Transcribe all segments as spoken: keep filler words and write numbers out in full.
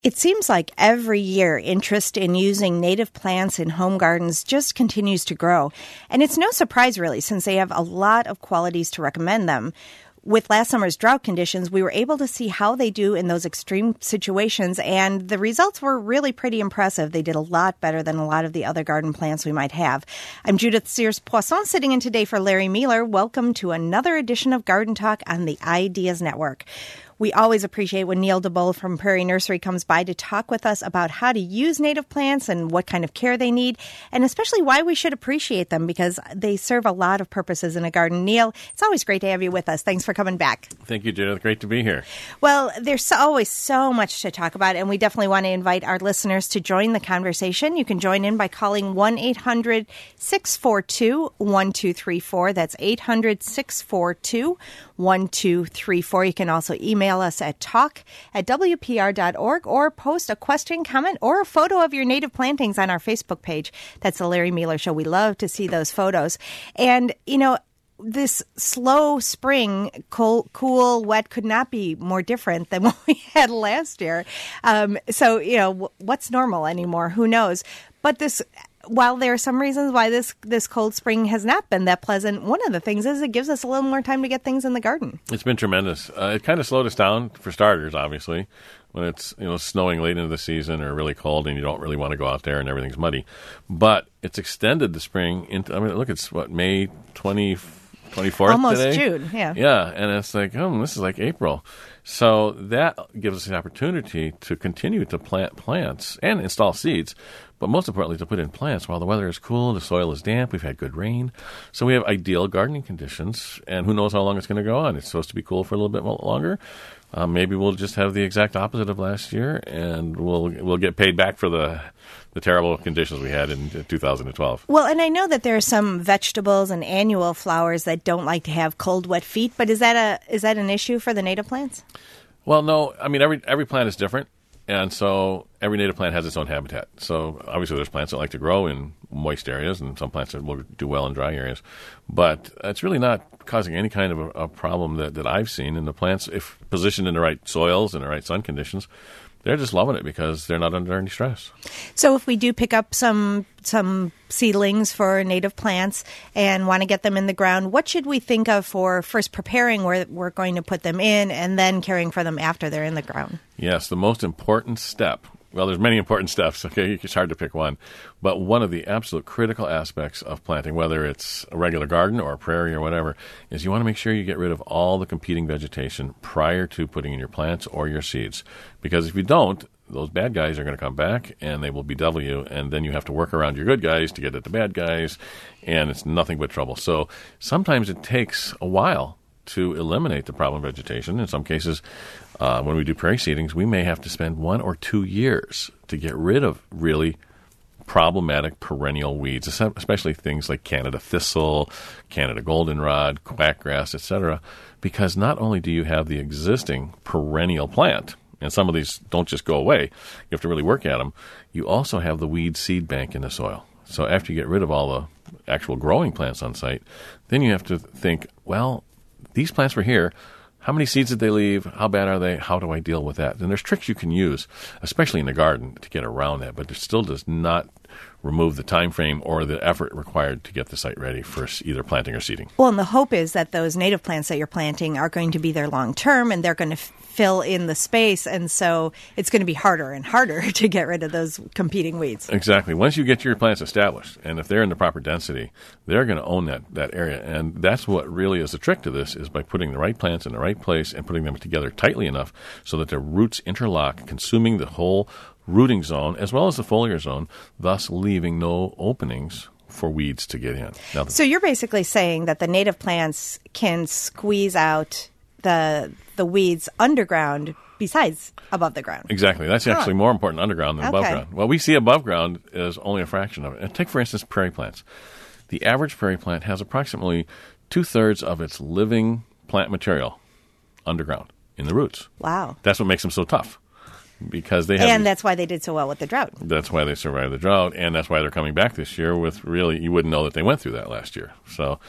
It seems like every year interest in using native plants in home gardens just continues to grow. And it's no surprise, really, since they have a lot of qualities to recommend them. With last summer's drought conditions, we were able to see how they do in those extreme situations, and the results were really pretty impressive. They did a lot better than a lot of the other garden plants we might have. I'm Judith Sears-Poisson, sitting in today for Larry Mueller. Welcome to another edition of Garden Talk on the Ideas Network. We always appreciate when Neil DeBoll from Prairie Nursery comes by to talk with us about how to use native plants and what kind of care they need, and especially why we should appreciate them, because they serve a lot of purposes in a garden. Neil, it's always great to have you with us. Thanks for coming back. Thank you, Judith. Great to be here. Well, there's always so much to talk about, and we definitely want to invite our listeners to join the conversation. You can join in by calling one eight hundred six four two one two three four. That's eight hundred six four two one two three four. You can also email us at talk at w p r dot org or post a question, comment, or a photo of your native plantings on our Facebook page. That's the Larry Mueller Show. We love to see those photos. And, you know, this slow spring, cool, cool, wet could not be more different than what we had last year. Um, so, you know, w- what's normal anymore? Who knows? But this... While there are some reasons why this, this cold spring has not been that pleasant, one of the things is it gives us a little more time to get things in the garden. It's been tremendous. Uh, it kind of slowed us down for starters, obviously, when it's you know snowing late into the season or really cold and you don't really want to go out there and everything's muddy. But it's extended the spring into, I mean, look, it's what, May twentieth, twenty-fourth Almost today? June, yeah. Yeah, and it's like, oh, this is like April. So that gives us the opportunity to continue to plant plants and install seeds, but most importantly, to put in plants while the weather is cool, the soil is damp, we've had good rain. So we have ideal gardening conditions, and who knows how long it's going to go on. It's supposed to be cool for a little bit longer. Uh, maybe we'll just have the exact opposite of last year, and we'll we'll get paid back for the the terrible conditions we had in two thousand twelve. Well, and I know that there are some vegetables and annual flowers that don't like to have cold, wet feet, but is that a is that an issue for the native plants? Well, no. I mean, every every plant is different, and so every native plant has its own habitat. So obviously there's plants that like to grow in moist areas, and some plants that will do well in dry areas. But it's really not causing any kind of a, a problem that, that I've seen. And the plants, if positioned in the right soils and the right sun conditions, they're just loving it because they're not under any stress. So if we do pick up some some seedlings for native plants and want to get them in the ground, what should we think of for first preparing where we're going to put them in and then caring for them after they're in the ground? Yes, the most important step. Well, there's many important steps, okay? It's hard to pick one. But one of the absolute critical aspects of planting, whether it's a regular garden or a prairie or whatever, is you want to make sure you get rid of all the competing vegetation prior to putting in your plants or your seeds. Because if you don't, those bad guys are going to come back and they will bedevil you, and then you have to work around your good guys to get at the bad guys, and it's nothing but trouble. So sometimes it takes a while to eliminate the problem vegetation. In some cases, uh, when we do prairie seedings, we may have to spend one or two years to get rid of really problematic perennial weeds, especially things like Canada thistle, Canada goldenrod, quackgrass, et cetera, because not only do you have the existing perennial plant, and some of these don't just go away, you have to really work at them, you also have the weed seed bank in the soil. So after you get rid of all the actual growing plants on site, then you have to think, well, these plants were here. How many seeds did they leave? How bad are they? How do I deal with that? And there's tricks you can use, especially in the garden, to get around that, but it still does not remove the time frame or the effort required to get the site ready for either planting or seeding. Well, and the hope is that those native plants that you're planting are going to be there long term, and they're going to f- fill in the space, and so it's going to be harder and harder to get rid of those competing weeds. Exactly. Once you get your plants established, and if they're in the proper density, they're going to own that, that area. And that's what really is the trick to this, is by putting the right plants in the right place and putting them together tightly enough so that their roots interlock, consuming the whole rooting zone as well as the foliar zone, thus leaving no openings for weeds to get in. Now, so you're basically saying that the native plants can squeeze out the the weeds underground besides above the ground. Exactly. That's huh. actually more important underground than okay. above ground. What we see above ground is only a fraction of it. And take, for instance, prairie plants. The average prairie plant has approximately two-thirds of its living plant material underground in the roots. Wow. That's what makes them so tough. Because they have, and that's why they did so well with the drought. That's why they survived the drought, and that's why they're coming back this year with really, you wouldn't know that they went through that last year. So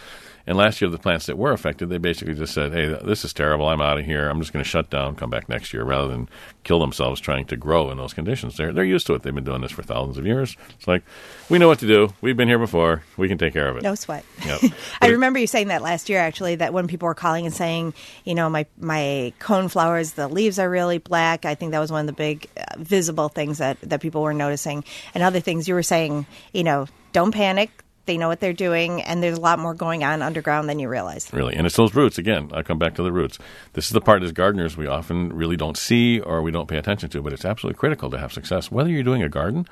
And last year, the plants that were affected, they basically just said, hey, this is terrible. I'm out of here. I'm just going to shut down, come back next year, rather than kill themselves trying to grow in those conditions. They're, they're used to it. They've been doing this for thousands of years. It's like, we know what to do. We've been here before. We can take care of it. No sweat. Yep. I remember you saying that last year, actually, that when people were calling and saying, you know, my, my cone flowers, the leaves are really black. I think that was one of the big uh, visible things that, that people were noticing. And other things you were saying, you know, don't panic. They know what they're doing, and there's a lot more going on underground than you realize. Really. And it's those roots. Again, I come back to the roots. This is the part as gardeners we often really don't see or we don't pay attention to, but it's absolutely critical to have success. Whether you're doing a garden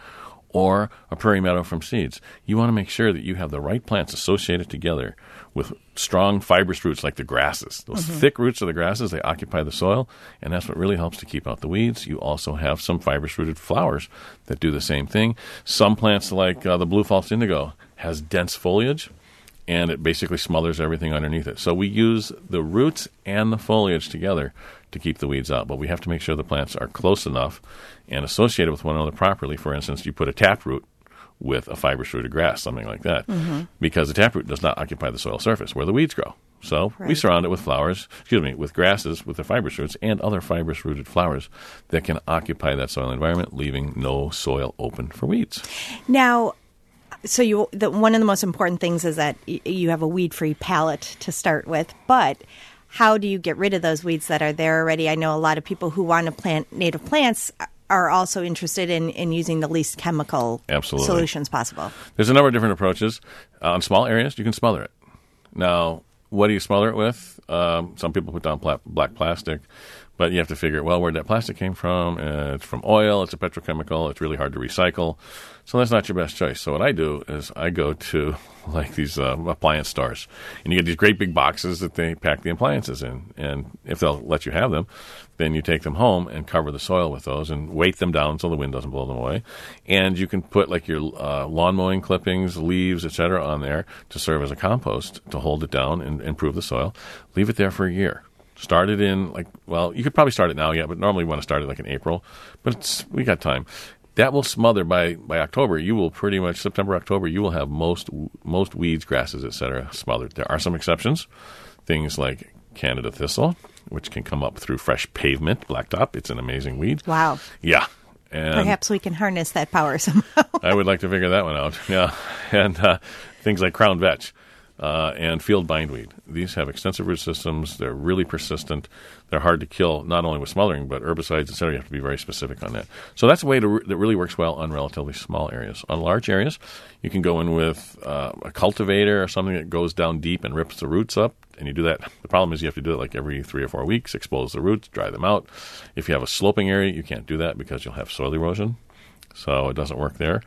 or a prairie meadow from seeds, you want to make sure that you have the right plants associated together with strong fibrous roots like the grasses. Those mm-hmm. thick roots of the grasses, they occupy the soil, and that's what really helps to keep out the weeds. You also have some fibrous rooted flowers that do the same thing. Some plants like uh, the blue false indigo has dense foliage, and it basically smothers everything underneath it. So we use the roots and the foliage together to keep the weeds out, but we have to make sure the plants are close enough and associated with one another properly. For instance, you put a taproot with a fibrous rooted grass, something like that, mm-hmm. because the taproot does not occupy the soil surface where the weeds grow. So right. we surround it with flowers, excuse me, with grasses with the fibrous roots and other fibrous rooted flowers that can occupy that soil environment, leaving no soil open for weeds. Now, so you, the, one of the most important things is that y- you have a weed-free palette to start with, but how do you get rid of those weeds that are there already? I know a lot of people who want to plant native plants are also interested in, in using the least chemical Absolutely. solutions possible. There's a number of different approaches. Uh, on small areas, you can smother it. Now, what do you smother it with? Um, some people put down pla- black plastic, but you have to figure, well, where that plastic came from. Uh, it's from oil. It's a petrochemical. It's really hard to recycle. So that's not your best choice. So what I do is I go to like these uh, appliance stores, and you get these great big boxes that they pack the appliances in. And if they'll let you have them, then you take them home and cover the soil with those and weight them down so the wind doesn't blow them away. And you can put like your uh, lawn mowing clippings, leaves, et cetera on there to serve as a compost to hold it down and improve the soil. Leave it there for a year. Start it in like, well, you could probably start it now, yeah, but normally you want to start it like in April. But it's, we got time. That will smother by, by October. You will pretty much, September, October, you will have most most weeds, grasses, et cetera smothered. There are some exceptions. Things like Canada thistle, which can come up through fresh pavement, blacktop. It's an amazing weed. Wow. Yeah. And perhaps we can harness that power somehow. I would like to figure that one out. Yeah. And uh, things like crown vetch. Uh, and field bindweed. These have extensive root systems. They're really persistent. They're hard to kill, not only with smothering, but herbicides, et cetera. You have to be very specific on that. So that's a way to re- that really works well on relatively small areas. On large areas, you can go in with uh, a cultivator or something that goes down deep and rips the roots up, and you do that. The problem is you have to do it like every three or four weeks, expose the roots, dry them out. If you have a sloping area, you can't do that because you'll have soil erosion, so it doesn't work there.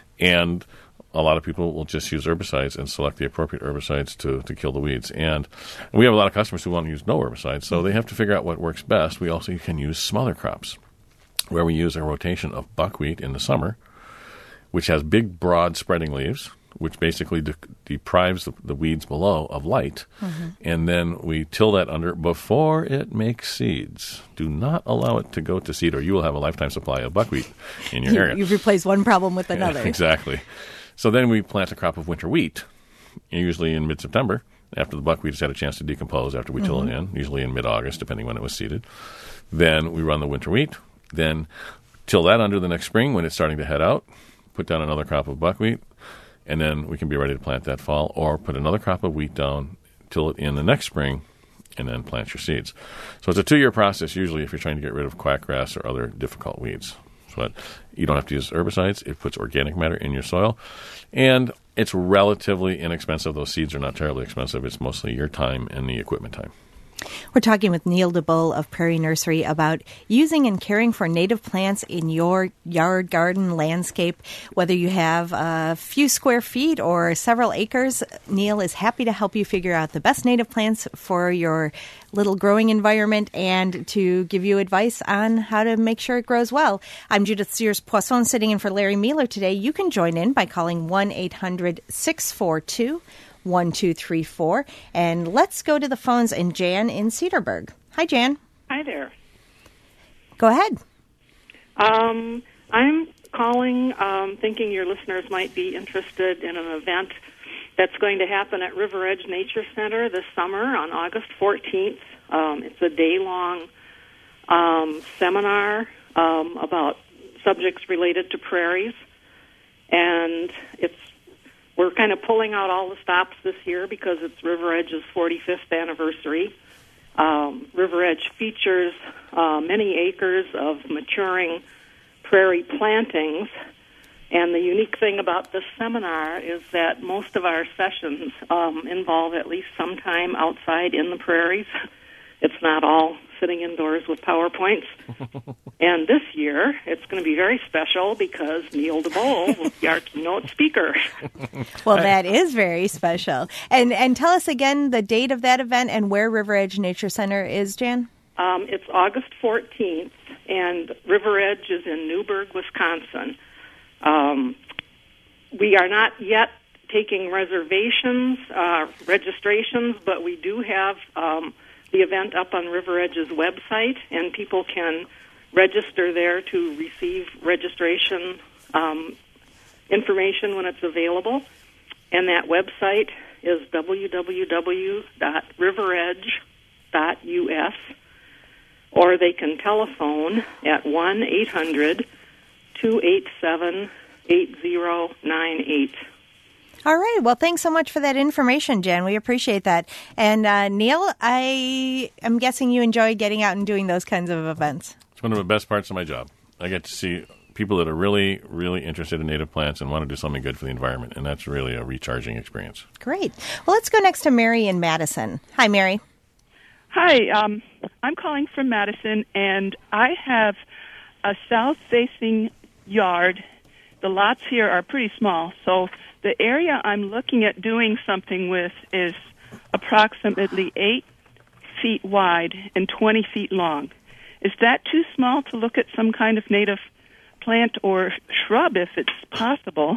And a lot of people will just use herbicides and select the appropriate herbicides to, to kill the weeds. And we have a lot of customers who want to use no herbicides, so they have to figure out what works best. We also can use smother crops, where we use a rotation of buckwheat in the summer, which has big, broad, spreading leaves, which basically de- deprives the, the weeds below of light. Mm-hmm. And then we till that under before it makes seeds. Do not allow it to go to seed, or you will have a lifetime supply of buckwheat in your you, area. You've replaced one problem with another. Yeah, exactly. So then we plant a crop of winter wheat, usually in mid-September, after the buckwheat has had a chance to decompose after we mm-hmm. till it in, usually in mid-August, depending when it was seeded. Then we run the winter wheat, then till that under the next spring when it's starting to head out, put down another crop of buckwheat, and then we can be ready to plant that fall, or put another crop of wheat down, till it in the next spring, and then plant your seeds. So it's a two-year process usually if you're trying to get rid of quackgrass or other difficult weeds. But you don't have to use herbicides. It puts organic matter in your soil. And it's relatively inexpensive. Those seeds are not terribly expensive. It's mostly your time and the equipment time. We're talking with Neil DeBull of Prairie Nursery about using and caring for native plants in your yard, garden, landscape. Whether you have a few square feet or several acres, Neil is happy to help you figure out the best native plants for your little growing environment and to give you advice on how to make sure it grows well. I'm Judith Sears-Poisson sitting in for Larry Mueller today. You can join in by calling one eight hundred six four two one two three four. And let's go to the phones and Jan in Cedarburg. Hi, Jan. Hi there. Go ahead. Um, I'm calling um, thinking your listeners might be interested in an event That's going to happen at River Edge Nature Center this summer on August fourteenth. Um, it's a day-long um, seminar um, about subjects related to prairies, and it's we're kind of pulling out all the stops this year because it's River Edge's forty-fifth anniversary. Um, River Edge features uh, many acres of maturing prairie plantings, and the unique thing about this seminar is that most of our sessions um, involve at least some time outside in the prairies. It's not all sitting indoors with PowerPoints. And this year, it's going to be very special because Neil DeBoe will be our keynote speaker. Well, that is very special. And and tell us again the date of that event and where River Edge Nature Center is, Jan? Um, it's August fourteenth, and River Edge is in Newburgh, Wisconsin. Um, we are not yet taking reservations, uh, registrations, but we do have um, the event up on River Edge's website, and people can register there to receive registration um, information when it's available. And that website is w w w dot river edge dot u s, or they can telephone at one eight hundred two eight seven eight zero nine eight. All right. Well, thanks so much for that information, Jan. We appreciate that. And uh, Neil, I am guessing you enjoy getting out and doing those kinds of events. It's one of the best parts of my job. I get to see people that are really, really interested in native plants and want to do something good for the environment, and that's really a recharging experience. Great. Well, let's go next to Mary in Madison. Hi, Mary. Hi. Um, I'm calling from Madison, and I have a south-facing yard. The lots here are pretty small, so the area I'm looking at doing something with is approximately eight feet wide and twenty feet long. Is that too small to look at some kind of native plant or shrub if it's possible?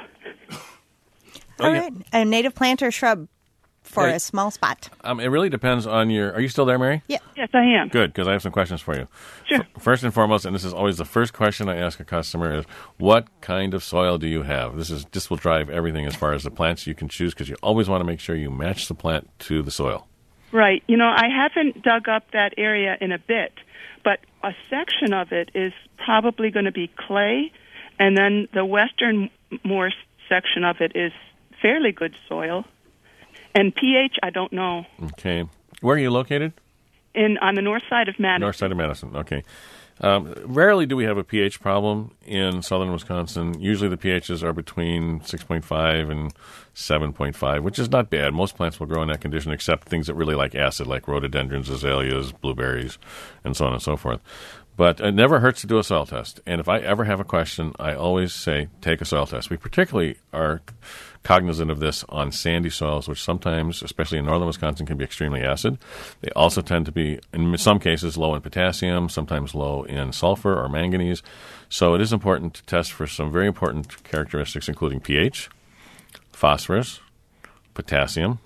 All right. A native plant or shrub for a small spot. Um, it really depends on your... Are you still there, Mary? Yeah. Yes, I am. Good, because I have some questions for you. Sure. F- first and foremost, and this is always the first question I ask a customer, is what kind of soil do you have? This is this will drive everything as far as the plants you can choose, because you always want to make sure you match the plant to the soil. Right. You know, I haven't dug up that area in a bit, but a section of it is probably going to be clay, and then the westernmost section of it is fairly good soil. And pH, I don't know. Okay. Where are you located? In on the north side of Madison. North side of Madison, okay. Um, rarely do we have a pH problem in southern Wisconsin. Usually the pHs are between six point five and seven point five, which is not bad. Most plants will grow in that condition except things that really like acid, like rhododendrons, azaleas, blueberries, and so on and so forth. But it never hurts to do a soil test. And if I ever have a question, I always say, take a soil test. We particularly are cognizant of this on sandy soils, which sometimes, especially in northern Wisconsin, can be extremely acid. They also tend to be, in some cases, low in potassium, sometimes low in sulfur or manganese. So it is important to test for some very important characteristics, including pH, phosphorus, potassium,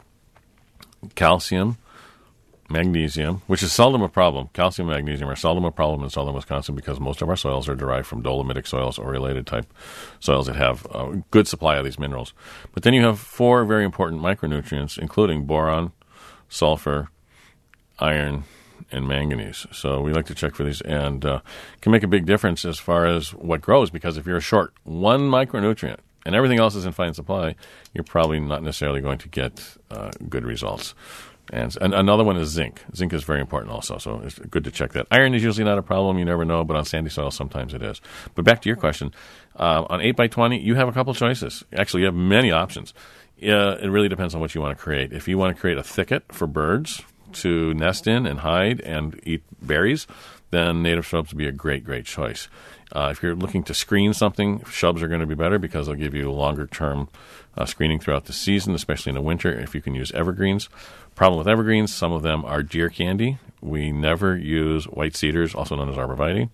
calcium, magnesium, which is seldom a problem. Calcium and magnesium are seldom a problem in southern Wisconsin because most of our soils are derived from dolomitic soils or related type soils that have a good supply of these minerals. But then you have four very important micronutrients, including boron, sulfur, iron, and manganese. So we like to check for these, and uh, can make a big difference as far as what grows, because if you're short one micronutrient and everything else is in fine supply, you're probably not necessarily going to get uh, good results. And, and another one is zinc. Zinc is very important also, so it's good to check that. Iron is usually not a problem. You never know, but on sandy soil, sometimes it is. But back to your question. Uh, on eight by twenty, you have a couple choices. Actually, you have many options. Uh, it really depends on what you want to create. If you want to create a thicket for birds to nest in and hide and eat berries, then native shrubs would be a great, great choice. Uh, if you're looking to screen something, shrubs are going to be better because they'll give you longer-term uh, screening throughout the season, especially in the winter, if you can use evergreens. Problem with evergreens, some of them are deer candy. We never use white cedars, also known as arborvitae,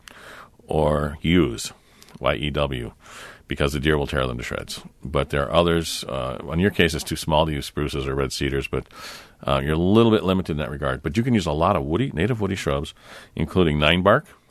or yews, Y E W, because the deer will tear them to shreds. But there are others. Uh, in your case, it's too small to use spruces or red cedars, but uh, you're a little bit limited in that regard. But you can use a lot of woody, native woody shrubs, including nine bark,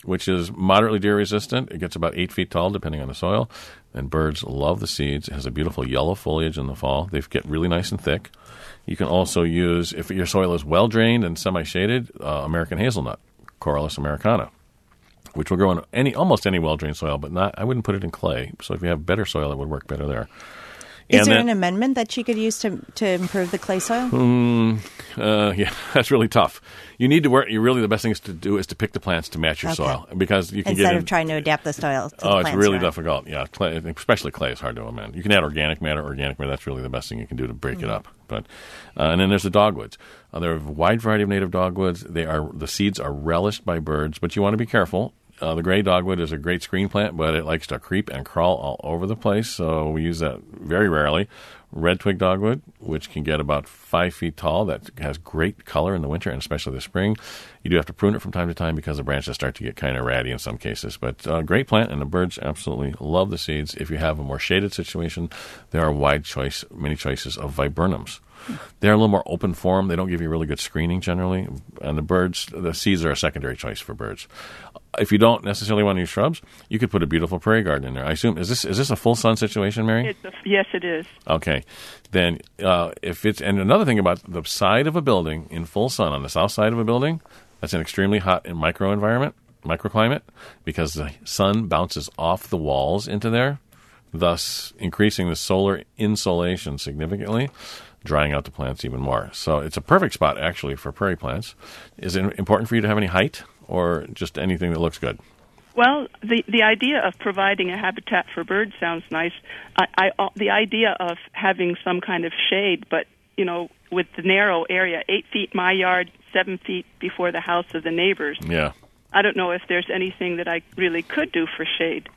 which is moderately deer resistant. It gets about eight feet tall, depending on the soil. And birds love the seeds. It has a beautiful yellow foliage in the fall. They get really nice and thick. You can also use, if your soil is well drained and semi-shaded, uh, American hazelnut, Corylus americana, which will grow in any almost any well drained soil, but not. I wouldn't put it in clay. So if you have better soil, it would work better there. Is and there then, an amendment that she could use to to improve the clay soil? Mm, uh, yeah, that's really tough. You need to work. You really the best thing is to do is to pick the plants to match your Okay. soil because you can Instead get in, of trying to adapt the soil to oh, the it's plants really you're on. difficult. Yeah, clay, especially clay is hard to amend. You can add organic matter. Organic matter that's really the best thing you can do to break Mm-hmm. it up. But uh, and then there's the dogwoods. Uh, there are a wide variety of native dogwoods. They are the seeds are relished by birds, but you want to be careful. Uh, the gray dogwood is a great screen plant, but it likes to creep and crawl all over the place, so we use that very rarely. Red twig dogwood, which can get about five feet tall, that has great color in the winter and especially the spring. You do have to prune it from time to time because the branches start to get kind of ratty in some cases. But uh, great plant, and the birds absolutely love the seeds. If you have a more shaded situation, there are wide choice, many choices of viburnums. They're a little more open form. They don't give you really good screening generally. And the birds, the seeds are a secondary choice for birds. If you don't necessarily want to use shrubs, you could put a beautiful prairie garden in there. I assume, is this is this a full sun situation, Mary? It's a, yes, it is. Okay. Then uh, if it's, and another thing about the side of a building in full sun, on the south side of a building, that's an extremely hot and micro environment, microclimate, because the sun bounces off the walls into there, thus increasing the solar insolation significantly, drying out the plants even more. So it's a perfect spot, actually, for prairie plants. Is it important for you to have any height or just anything that looks good? Well, the the idea of providing a habitat for birds sounds nice. I, I uh, the idea of having some kind of shade, but you know, with the narrow area, eight feet my yard, seven feet before the house of the neighbors. Yeah. I don't know if there's anything that I really could do for shade.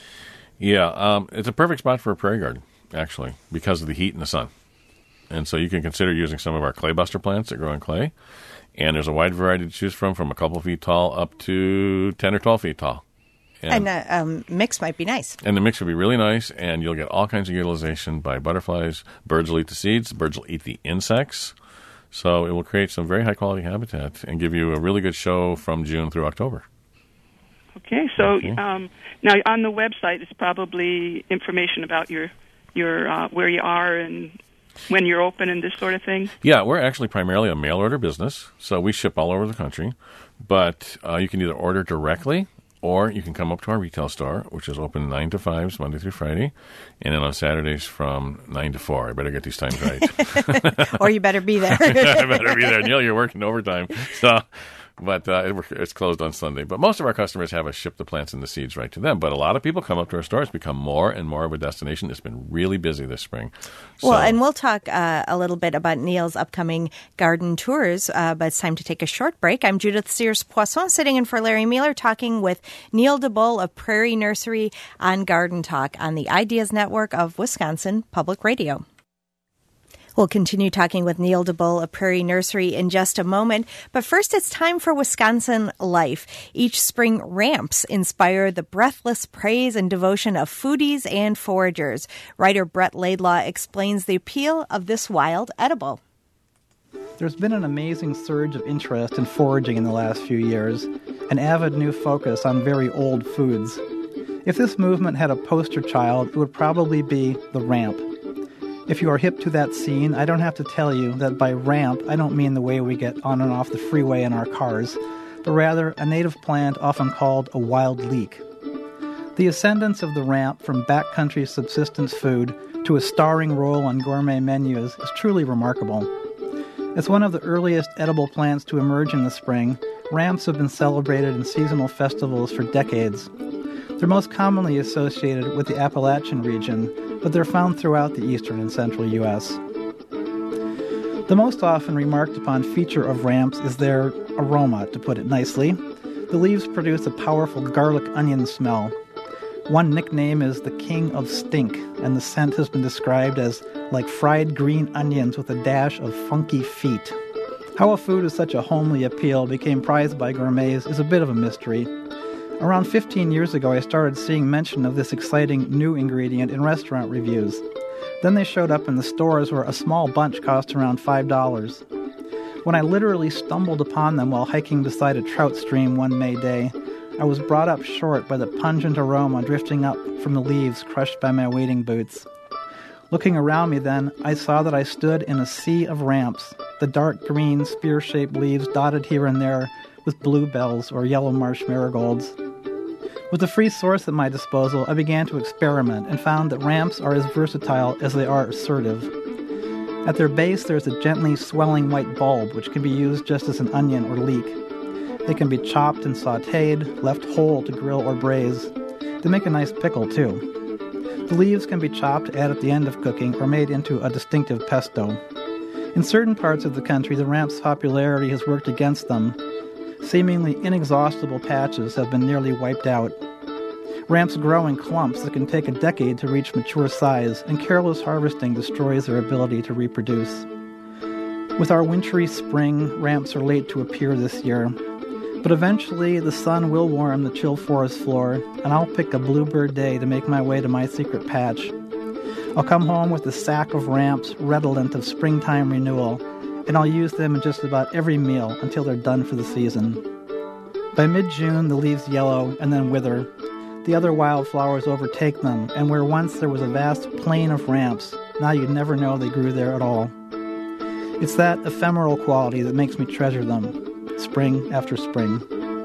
Yeah, um, it's a perfect spot for a prairie garden, actually, because of the heat and the sun. And so you can consider using some of our clay buster plants that grow in clay. And there's a wide variety to choose from, from a couple of feet tall up to ten or twelve feet tall. And a um, mix might be nice. And the mix will be really nice, and you'll get all kinds of utilization by butterflies. Birds will eat the seeds. Birds will eat the insects. So it will create some very high-quality habitat and give you a really good show from June through October. Okay, so Okay. Um, now on the website is probably information about your your uh, where you are and when you're open and this sort of thing. Yeah, we're actually primarily a mail-order business, so we ship all over the country. But uh, you can either order directly, or you can come up to our retail store, which is open nine to five, Monday through Friday, and then on Saturdays from nine to four. I better get these times right. Or you better be there. I better be there. Neil, you're working overtime. So, but uh, it, it's closed on Sunday. But most of our customers have us ship the plants and the seeds right to them. But a lot of people come up to our store. It's become more and more of a destination. It's been really busy this spring. So, Well, and we'll talk uh, a little bit about Neil's upcoming garden tours, uh, but it's time to take a short break. I'm Judith Sears-Poisson, sitting in for Larry Mueller, talking with Neil DeBull of Prairie Nursery on Garden Talk on the Ideas Network of Wisconsin Public Radio. We'll continue talking with Neil DeBull of Prairie Nursery in just a moment. But first, it's time for Wisconsin Life. Each spring, ramps inspire the breathless praise and devotion of foodies and foragers. Writer Brett Laidlaw explains the appeal of this wild edible. There's been an amazing surge of interest in foraging in the last few years, an avid new focus on very old foods. If this movement had a poster child, it would probably be the ramp. If you are hip to that scene, I don't have to tell you that by ramp, I don't mean the way we get on and off the freeway in our cars, but rather a native plant often called a wild leek. The ascendance of the ramp from backcountry subsistence food to a starring role on gourmet menus is truly remarkable. As one of the earliest edible plants to emerge in the spring, ramps have been celebrated in seasonal festivals for decades. They're most commonly associated with the Appalachian region, but they're found throughout the eastern and central U S. The most often remarked upon feature of ramps is their aroma, to put it nicely. The leaves produce a powerful garlic onion smell. One nickname is the King of Stink, and the scent has been described as like fried green onions with a dash of funky feet. How a food with such a homely appeal became prized by gourmets is a bit of a mystery. Around fifteen years ago, I started seeing mention of this exciting new ingredient in restaurant reviews. Then they showed up in the stores where a small bunch cost around five dollars. When I literally stumbled upon them while hiking beside a trout stream one May day, I was brought up short by the pungent aroma drifting up from the leaves crushed by my wading boots. Looking around me then, I saw that I stood in a sea of ramps, the dark green spear-shaped leaves dotted here and there with bluebells or yellow marsh marigolds. With a free source at my disposal, I began to experiment and found that ramps are as versatile as they are assertive. At their base, there's a gently swelling white bulb, which can be used just as an onion or leek. They can be chopped and sautéed, left whole to grill or braise. They make a nice pickle, too. The leaves can be chopped, add at the end of cooking, or made into a distinctive pesto. In certain parts of the country, the ramp's popularity has worked against them. Seemingly inexhaustible patches have been nearly wiped out. Ramps grow in clumps that can take a decade to reach mature size, and careless harvesting destroys their ability to reproduce. With our wintry spring, ramps are late to appear this year. But eventually, the sun will warm the chill forest floor, and I'll pick a bluebird day to make my way to my secret patch. I'll come home with a sack of ramps redolent of springtime renewal, and I'll use them in just about every meal until they're done for the season. By mid-June, the leaves yellow and then wither. The other wildflowers overtake them, and where once there was a vast plain of ramps, now you'd never know they grew there at all. It's that ephemeral quality that makes me treasure them, spring after spring.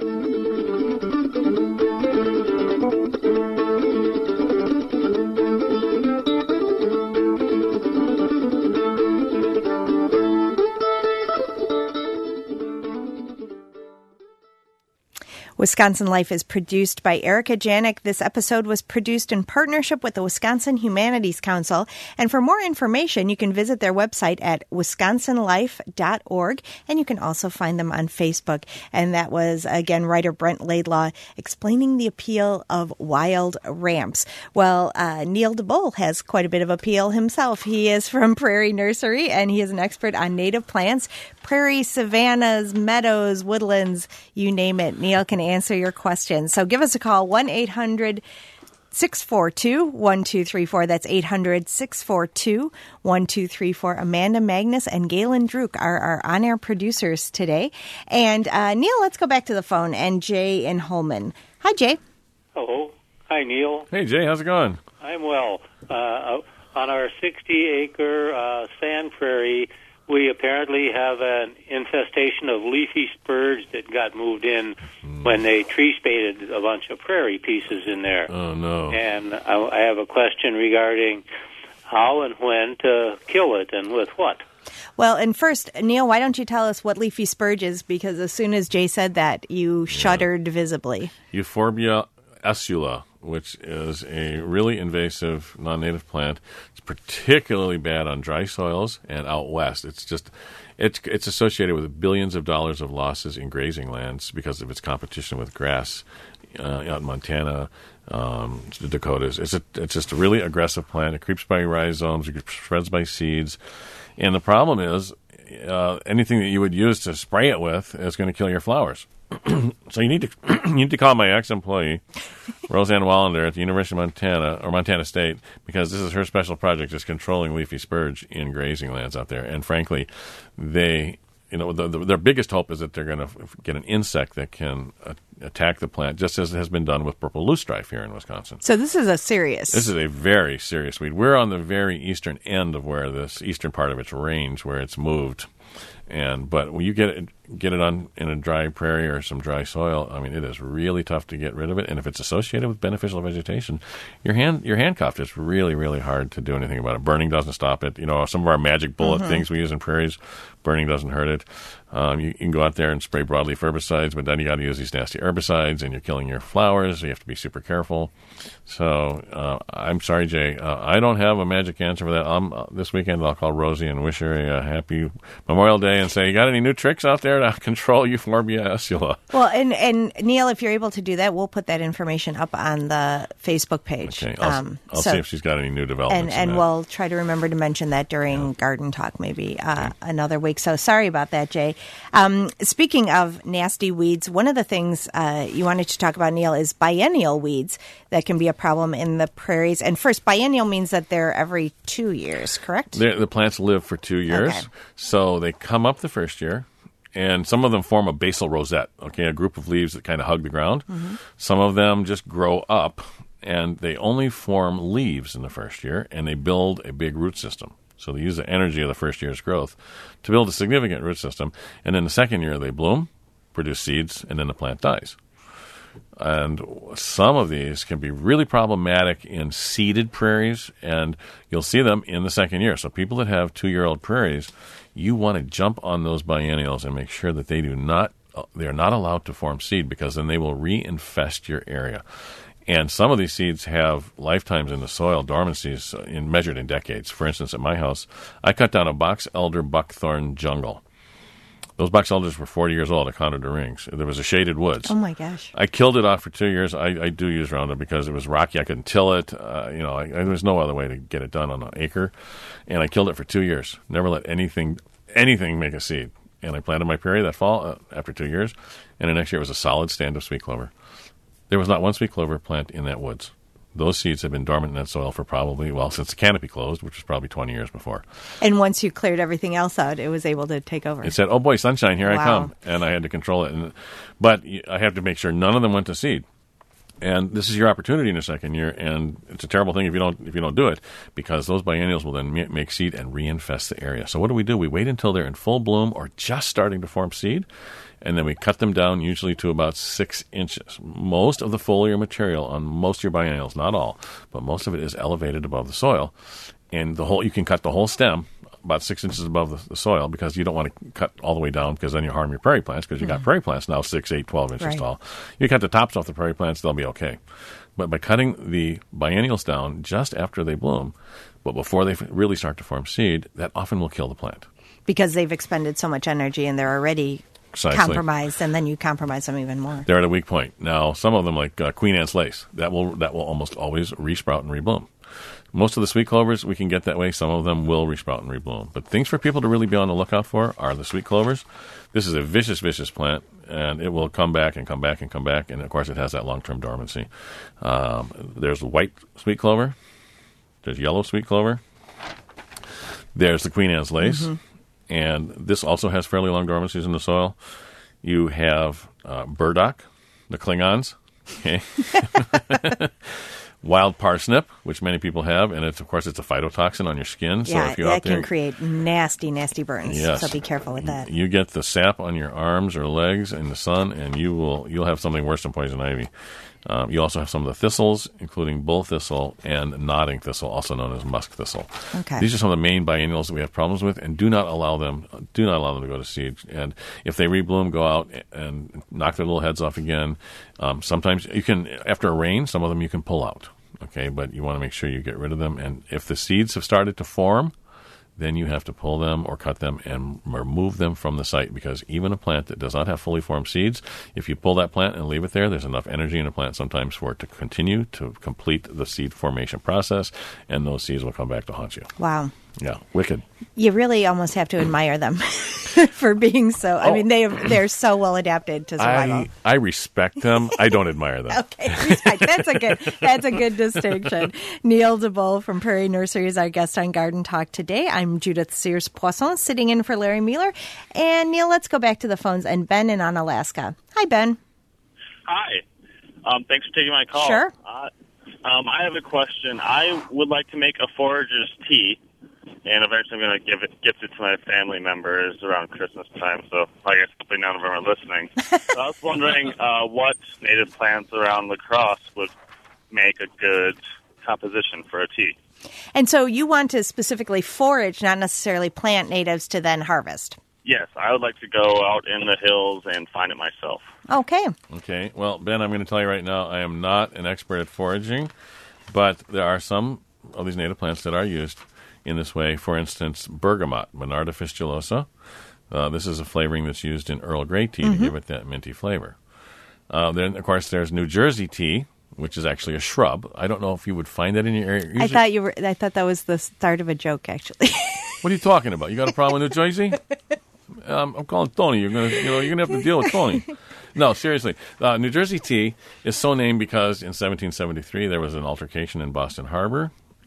Wisconsin Life is produced by Erica Janik. This episode was produced in partnership with the Wisconsin Humanities Council. And for more information, you can visit their website at wisconsin life dot org. And you can also find them on Facebook. And that was, again, writer Brent Laidlaw explaining the appeal of wild ramps. Well, uh, Neil DeBoll has quite a bit of appeal himself. He is from Prairie Nursery, and he is an expert on native plants, prairie, savannas, meadows, woodlands, you name it. Neil can answer your questions. So give us a call, one eight hundred six four two one two three four. That's eight hundred six four two one two three four. Amanda Magnus and Galen Druk are our on-air producers today. And uh, Neil, let's go back to the phone, and Jay in Holman. Hi, Jay. Hello. Hi, Neil. Hey, Jay. How's it going? I'm well. Uh, on our sixty-acre uh, sand prairie, we apparently have an infestation of leafy spurge that got moved in mm. when they tree spaded a bunch of prairie pieces in there. Oh, no. And I, I have a question regarding how and when to kill it and with what. Well, and first, Neil, why don't you tell us what leafy spurge is? Because as soon as Jay said that, you yeah. shuddered visibly. Euphorbia esula, which is a really invasive non-native plant. It's particularly bad on dry soils and out west. It's just it's it's associated with billions of dollars of losses in grazing lands because of its competition with grass uh, out in Montana, um, the Dakotas. It's a, it's just a really aggressive plant. It creeps by rhizomes, it spreads by seeds, and the problem is uh, anything that you would use to spray it with is going to kill your flowers. So you need to you need to call my ex-employee, Roseanne Wallander at the University of Montana, or Montana State, because this is her special project, is controlling leafy spurge in grazing lands out there. And frankly, they, you know, the, the, their biggest hope is that they're going to get an insect that can uh, attack the plant, just as it has been done with purple loosestrife here in Wisconsin. So this is a serious... This is a very serious weed. We're on the very eastern end of where this eastern part of its range, where it's moved. And but when you get it get it on in a dry prairie or some dry soil, I mean, it is really tough to get rid of it. And if it's associated with beneficial vegetation, your hand you're handcuffed. It's really really hard to do anything about it. Burning doesn't stop it. You know, some of our magic bullet mm-hmm. things we use in prairies, burning doesn't hurt it. Um, you, you can go out there and spray broadleaf herbicides, but then you got to use these nasty herbicides, and you're killing your flowers. So you have to be super careful. So uh, I'm sorry, Jay. Uh, I don't have a magic answer for that. Um, uh, this weekend I'll call Rosie and wish her a happy Memorial Day and say, you got any new tricks out there to control Euphorbia esula? Well, and, and Neil, if you're able to do that, we'll put that information up on the Facebook page. Okay, I'll, um, I'll so, see if she's got any new developments. And, and we'll try to remember to mention that during yeah. Garden Talk maybe uh, okay. another week. So sorry about that, Jay. Um, speaking of nasty weeds, one of the things uh, you wanted to talk about, Neil, is biennial weeds that can be a problem in the prairies. And first, biennial means that they're every two years, correct? They're, the plants live for two years. Okay. So they come up the first year, And some of them form a basal rosette, okay, a group of leaves that kind of hug the ground. Mm-hmm. Some of them just grow up, and they only form leaves in the first year, and they build a big root system. So they use the energy of the first year's growth to build a significant root system. And in the second year, they bloom, produce seeds, and then the plant dies. And some of these can be really problematic in seeded prairies, and you'll see them in the second year. So people that have two-year-old prairies, you want to jump on those biennials and make sure that they do not they are not allowed to form seed, because then they will reinfest your area. And some of these seeds have lifetimes in the soil, dormancies in, measured in decades. For instance, at my house, I cut down a box elder buckthorn jungle. Those box elders were forty years old. I counted the rings. There was a shaded woods. Oh, my gosh. I killed it off for two years. I, I do use Roundup because it was rocky. I couldn't till it. Uh, you know, I, I, there was no other way to get it done on an acre. And I killed it for two years. Never let anything anything make a seed. And I planted my prairie that fall uh, after two years. And the next year it was a solid stand of sweet clover. There was not one sweet clover plant in that woods. Those seeds have been dormant in that soil for probably, well, since the canopy closed, which was probably twenty years before. And once you cleared everything else out, it was able to take over. It said, oh, boy, sunshine, here Wow. I come. And I had to control it. And, but I have to make sure none of them went to seed. And this is your opportunity in the second year, and it's a terrible thing if you don't if you don't do it, because those biennials will then make seed and reinfest the area. So what do we do? We wait until they're in full bloom or just starting to form seed, and then we cut them down usually to about six inches. Most of the foliar material on most of your biennials, not all, but most of it is elevated above the soil, and the whole you can cut the whole stem about six inches above the, the soil, because you don't want to cut all the way down, because then you harm your prairie plants, because you mm-hmm. got prairie plants now six, eight, twelve inches right. tall. You cut the tops off the prairie plants, they'll be okay. But by cutting the biennials down just after they bloom, but before they really start to form seed, that often will kill the plant. Because they've expended so much energy and they're already Precisely. compromised, and then you compromise them even more. They're at a weak point. Now, some of them, like uh, Queen Anne's lace, that will that will almost always resprout and rebloom. Most of the sweet clovers we can get that way. Some of them will resprout and rebloom. But things for people to really be on the lookout for are the sweet clovers. This is a vicious, vicious plant, and it will come back and come back and come back. And, of course, it has that long-term dormancy. Um, there's white sweet clover. There's yellow sweet clover. There's the Queen Anne's lace. Mm-hmm. And this also has fairly long dormancies in the soil. You have uh, burdock, the Klingons. Okay. Wild parsnip, which many people have, and it's of course it's a phytotoxin on your skin. So yeah, if you're that out there, can create nasty, nasty burns. yes. So be careful with that. You get the sap on your arms or legs in the sun, and you will you'll have something worse than poison ivy. Um, you also have some of the thistles, including bull thistle and nodding thistle, also known as musk thistle. Okay. These are some of the main biennials that we have problems with, and do not allow them do not allow them to go to seed. And if they rebloom, go out and knock their little heads off again. Um, sometimes you can, after a rain, some of them you can pull out. Okay, but you want to make sure you get rid of them. And if the seeds have started to form, then you have to pull them or cut them and remove them from the site, because even a plant that does not have fully formed seeds, if you pull that plant and leave it there, there's enough energy in the plant sometimes for it to continue to complete the seed formation process, and those seeds will come back to haunt you. Wow. Yeah, wicked. You really almost have to admire them for being so. I Oh. mean, they they're so well adapted to survival. I, I respect them. I don't admire them. Okay, respect. That's a good. That's a good distinction. Neil DeBow from Prairie Nursery is our guest on Garden Talk today. I'm Judith Sears Poisson, sitting in for Larry Mueller. And Neil, let's go back to the phones. And Ben in Onalaska. Hi, Ben. Hi. Um, thanks for taking my call. Sure. Uh, um, I have a question. I would like to make a forager's tea, and eventually I'm going to give it gift it to my family members around Christmas time. So I guess hopefully none of them are listening. So I was wondering uh, what native plants around La Crosse would make a good composition for a tea. And so you want to specifically forage, not necessarily plant natives to then harvest. Yes, I would like to go out in the hills and find it myself. Okay. Okay. Well, Ben, I'm going to tell you right now, I am not an expert at foraging, but there are some of these native plants that are used in this way. For instance, bergamot, Monarda fistulosa. Uh, this is a flavoring that's used in Earl Grey tea mm-hmm. to give it that minty flavor. Uh, then, of course, there's New Jersey tea, which is actually a shrub. I don't know if you would find that in your area. Usually, I thought you were. I thought that was the start of a joke, actually. What are you talking about? You got a problem with New Jersey? Um, I'm calling Tony. You're gonna, you know, you're gonna have to deal with Tony. No, seriously. Uh, New Jersey tea is so named because in seventeen seventy-three there was an altercation in Boston Harbor,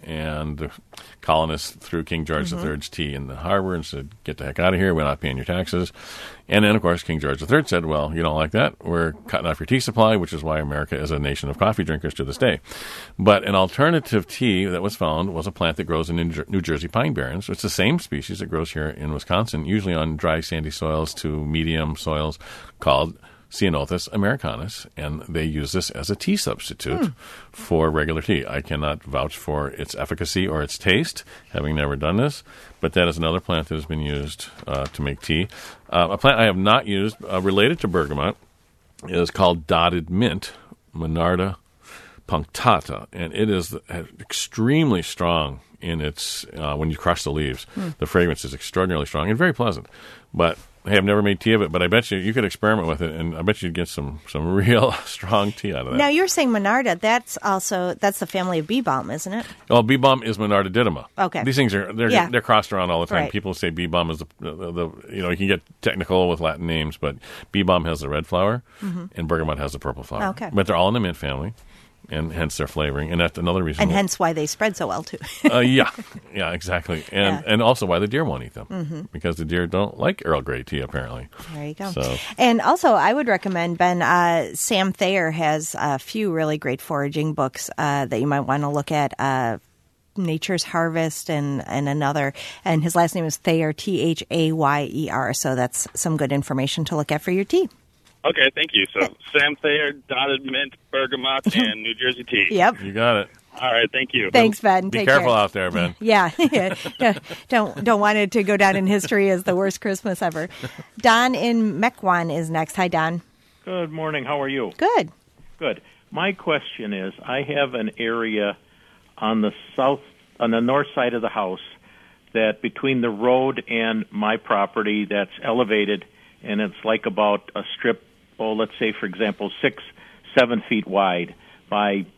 and the colonists threw King George Mm-hmm. the Third's tea in the harbor and said, "Get the heck out of here! We're not paying your taxes." And then, of course, King George the Third said, "Well, you don't like that? We're cutting off your tea supply," which is why America is a nation of coffee drinkers to this day. But an alternative tea that was found was a plant that grows in New Jersey pine barrens. It's the same species that grows here in Wisconsin, usually on dry, sandy soils to medium soils, called Ceanothus americanus, and they use this as a tea substitute Hmm. for regular tea. I cannot vouch for its efficacy or its taste, having never done this, but that is another plant that has been used uh, to make tea. Uh, a plant I have not used, uh, related to bergamot, is called dotted mint, Monarda punctata, and it is extremely strong in its, uh, when you crush the leaves. Hmm. The fragrance is extraordinarily strong and very pleasant, but I have never made tea of it, but I bet you you could experiment with it, and I bet you'd get some, some real strong tea out of that. Now, you're saying Monarda, that's also, that's the family of bee balm, isn't it? Well, bee balm is Monarda didyma. Okay. These things are they're Yeah. they're crossed around all the time. Right. People say bee balm is the, the, the you know you can get technical with Latin names, but bee balm has the red flower, and bergamot has the purple flower. Okay. But they're all in the mint family, and hence their flavoring, and that's another reason. And why- hence why they spread so well, too. uh, yeah, yeah, exactly, and Yeah. and also why the deer won't eat them, mm-hmm. because the deer don't like Earl Grey tea apparently. There you go. So- And also, I would recommend, Ben, uh, Sam Thayer has a few really great foraging books uh, that you might want to look at. Uh, Nature's Harvest and, and another. And his last name is Thayer, T H A Y E R. So that's some good information to look at for your tea. Okay, thank you. So Sam Thayer, dotted mint, bergamot, and New Jersey tea. Yep. You got it. All right, thank you. Thanks, Ben. Be Take careful care. out there, Ben. Yeah. don't, don't don't want it to go down in history as the worst Christmas ever. Don in Mequon is next. Hi, Don. Good morning. How are you? Good. Good. My question is, I have an area on the south, on the north side of the house, that between the road and my property, that's elevated, and it's like about a strip, oh, let's say, for example, six, seven feet wide by one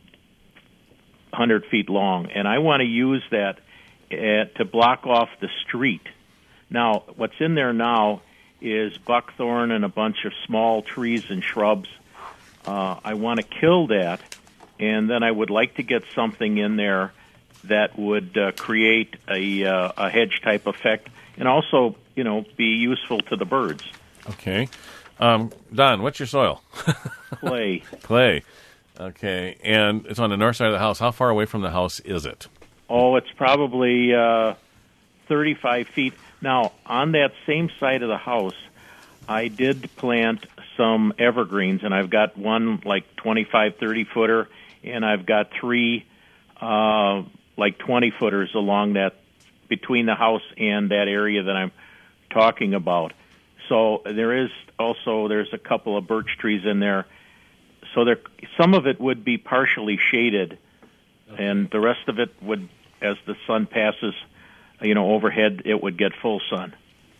hundred feet long, and I want to use that uh, to block off the street. Now, what's in there now is buckthorn and a bunch of small trees and shrubs. Uh, I want to kill that, and then I would like to get something in there that would uh, create a, uh, a hedge-type effect and also, you know, be useful to the birds. Okay, um, Don, what's your soil? Clay. Clay. Okay, and it's on the north side of the house. How far away from the house is it? Oh, it's probably uh, thirty-five feet. Now, on that same side of the house, I did plant some evergreens, and I've got one like twenty-five, thirty-footer, and I've got three uh, like twenty-footers along that, between the house and that area that I'm talking about. So there is also, there's a couple of birch trees in there. So there, some of it would be partially shaded, and the rest of it would, as the sun passes, you know, overhead, it would get full sun.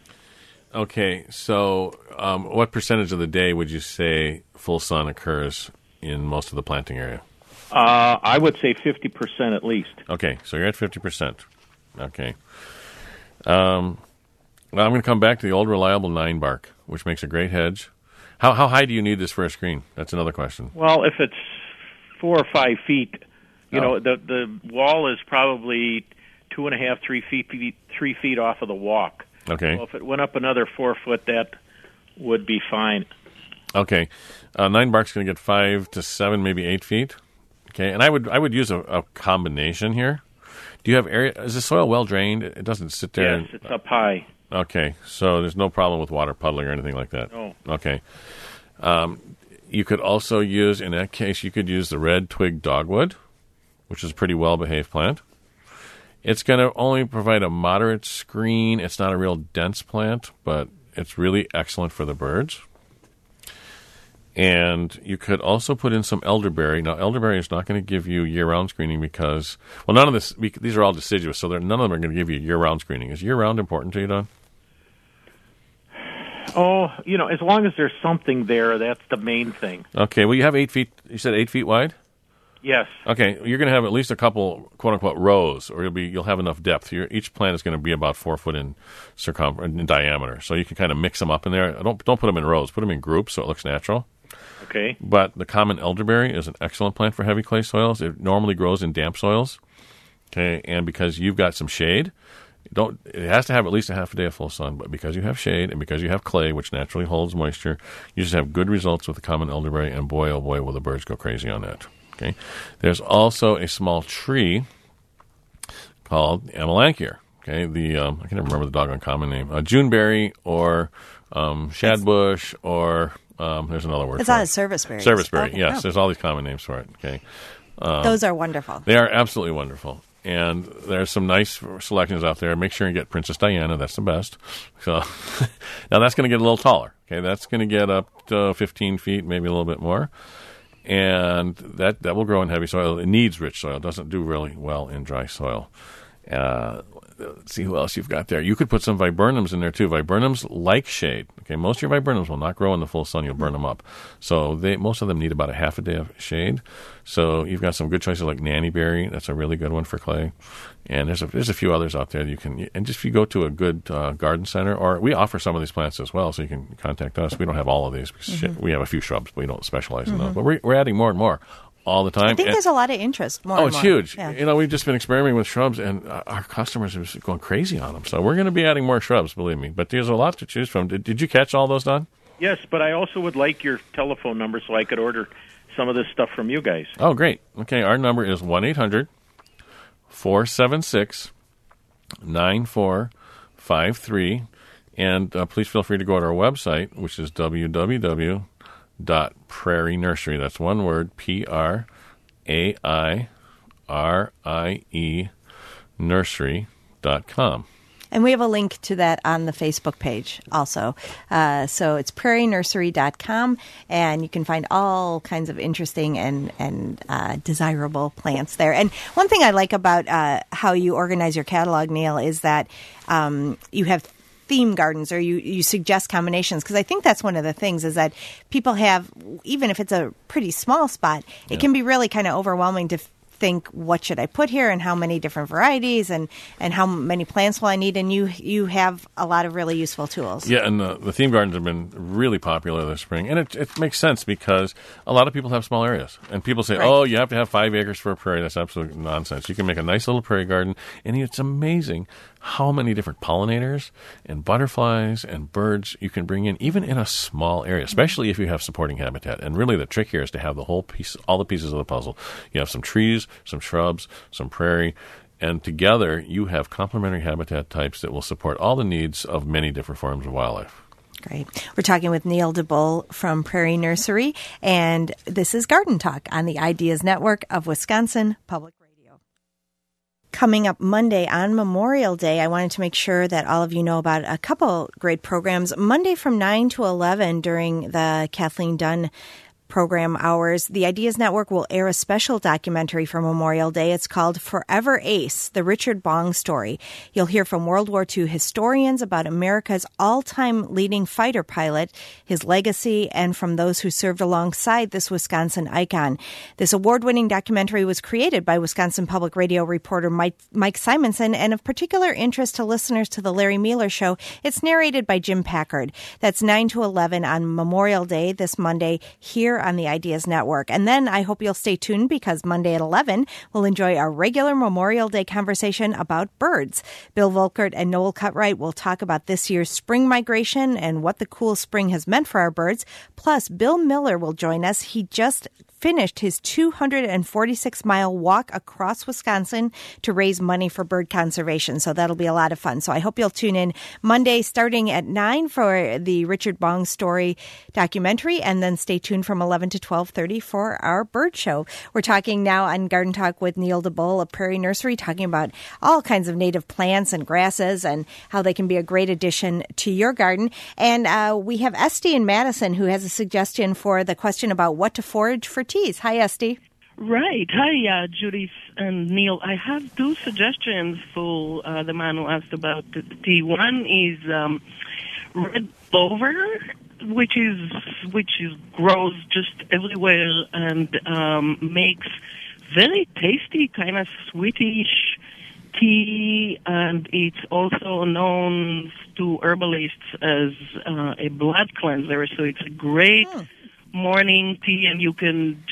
Okay, so um, what percentage of the day would you say full sun occurs in most of the planting area? Uh, I would say fifty percent at least. Okay, so you're at fifty percent. Okay. Um, well, I'm going to come back to the old reliable nine bark, which makes a great hedge. How how high do you need this for a screen? That's another question. Well, if it's four or five feet, you Oh. know, the the wall is probably two and a half, three feet, three feet off of the walk. Okay. So if it went up another four foot, that would be fine. Okay. Uh, nine bark's going to get five to seven, maybe eight feet. Okay, and I would I would use a, a combination here. Do you have area? Is the soil well drained? It doesn't sit there. Yes, it's up high. Okay, so there's no problem with water puddling or anything like that. No. Okay. Um, you could also use, in that case, you could use the red twig dogwood, which is a pretty well-behaved plant. It's going to only provide a moderate screen. It's not a real dense plant, but it's really excellent for the birds. And you could also put in some elderberry. Now, elderberry is not going to give you year-round screening because, well, none of this, these are all deciduous, so none of them are going to give you year-round screening. Is year-round important to you, Don? Oh, you know, as long as there's something there, that's the main thing. Okay, well, you have eight feet, you said eight feet wide? Yes. Okay, you're going to have at least a couple, quote-unquote, rows, or you'll be you'll have enough depth. Your, each plant is going to be about four foot in circum in diameter, so you can kind of mix them up in there. Don't don't put them in rows. Put them in groups so it looks natural. Okay. But the common elderberry is an excellent plant for heavy clay soils. It normally grows in damp soils. Okay, and because you've got some shade, don't it has to have at least a half a day of full sun, but because you have shade and because you have clay, which naturally holds moisture, you just have good results with the common elderberry, and boy, oh boy, will the birds go crazy on that. Okay, there's also a small tree called Amelanchier. Okay, the um, I can never remember the doggone common name, uh, Juneberry or um, shadbush or um, there's another word. It's for not it. a serviceberry. Serviceberry, okay. yes. Oh. There's all these common names for it. Okay, um, those are wonderful. They are absolutely wonderful. And there's some nice selections out there. Make sure you get Princess Diana. That's the best. So now that's going to get a little taller. Okay, that's going to get up to fifteen feet, maybe a little bit more. And that, that will grow in heavy soil. It needs rich soil. It doesn't do really well in dry soil. Uh, let's see who else you've got there. You could put some viburnums in there, too. Viburnums like shade. Okay, most of your viburnums will not grow in the full sun. You'll burn them up. So they most of them need about a half a day of shade. So you've got some good choices like Nannyberry. That's a really good one for clay. And there's a, there's a few others out there that you can. And just if you go to a good uh, garden center, or we offer some of these plants as well, so you can contact us. We don't have all of these. Mm-hmm. We have a few shrubs, but we don't specialize mm-hmm. in those. But we're, we're adding more and more all the time. I think and, there's a lot of interest. More oh, and it's more. huge. Yeah. You know, we've just been experimenting with shrubs, and uh, our customers are just going crazy on them. So we're going to be adding more shrubs, believe me. But there's a lot to choose from. Did, did you catch all those, Don? Yes, but I also would like your telephone number so I could order some of this stuff from you guys. Oh, great. Okay, our number is one eight hundred four seven six nine four five three. And uh, please feel free to go to our website, which is w w w dot prairie nursery. That's one word, P R A I R I E nursery dot com. And we have a link to that on the Facebook page also. Uh, so it's prairie nursery dot com, and you can find all kinds of interesting and, and uh, desirable plants there. And one thing I like about uh, how you organize your catalog, Neil, is that um, you have theme gardens, or you, you suggest combinations, because I think that's one of the things is that people have, even if it's a pretty small spot, it yeah. can be really kind of overwhelming to think, what should I put here, and how many different varieties, and, and how many plants will I need, and you you have a lot of really useful tools. Yeah, and the, the theme gardens have been really popular this spring, and it, it makes sense because a lot of people have small areas, and people say, right. oh, you have to have five acres for a prairie. That's absolute nonsense. You can make a nice little prairie garden, and it's amazing how many different pollinators and butterflies and birds you can bring in, even in a small area, especially if you have supporting habitat. And really the trick here is to have the whole piece, all the pieces of the puzzle. You have some trees, some shrubs, some prairie, and together you have complementary habitat types that will support all the needs of many different forms of wildlife. Great. We're talking with Neil DeBull from Prairie Nursery, and this is Garden Talk on the Ideas Network of Wisconsin Public Radio. Coming up Monday on Memorial Day, I wanted to make sure that all of you know about a couple great programs. Monday from nine to eleven during the Kathleen Dunn program hours, the Ideas Network will air a special documentary for Memorial Day. It's called Forever Ace, the Richard Bong story. You'll hear from World War Two historians about America's all-time leading fighter pilot, his legacy, and from those who served alongside this Wisconsin icon. This award-winning documentary was created by Wisconsin Public Radio reporter Mike, Mike Simonson, and of particular interest to listeners to the Larry Mueller Show. It's narrated by Jim Packard. That's nine to eleven on Memorial Day this Monday here on the Ideas Network. And then I hope you'll stay tuned, because Monday at eleven, we'll enjoy our regular Memorial Day conversation about birds. Bill Volkert and Noel Cutright will talk about this year's spring migration and what the cool spring has meant for our birds. Plus, Bill Miller will join us. He just finished his two hundred forty-six mile walk across Wisconsin to raise money for bird conservation. So that'll be a lot of fun. So I hope you'll tune in Monday starting at nine for the Richard Bong story documentary, and then stay tuned from eleven to twelve thirty for our bird show. We're talking now on Garden Talk with Neil DeBull of Prairie Nursery, talking about all kinds of native plants and grasses and how they can be a great addition to your garden. And uh, we have Esty in Madison who has a suggestion for the question about what to forage for teas. Hi, Esty. Right. Hi, uh, Judith and Neil. I have two suggestions for uh, the man who asked about the tea. One is um, red clover, which is which is grows just everywhere and um, makes very tasty, kind of sweetish tea, and it's also known to herbalists as uh, a blood cleanser. So it's a great hmm. morning tea, and you can just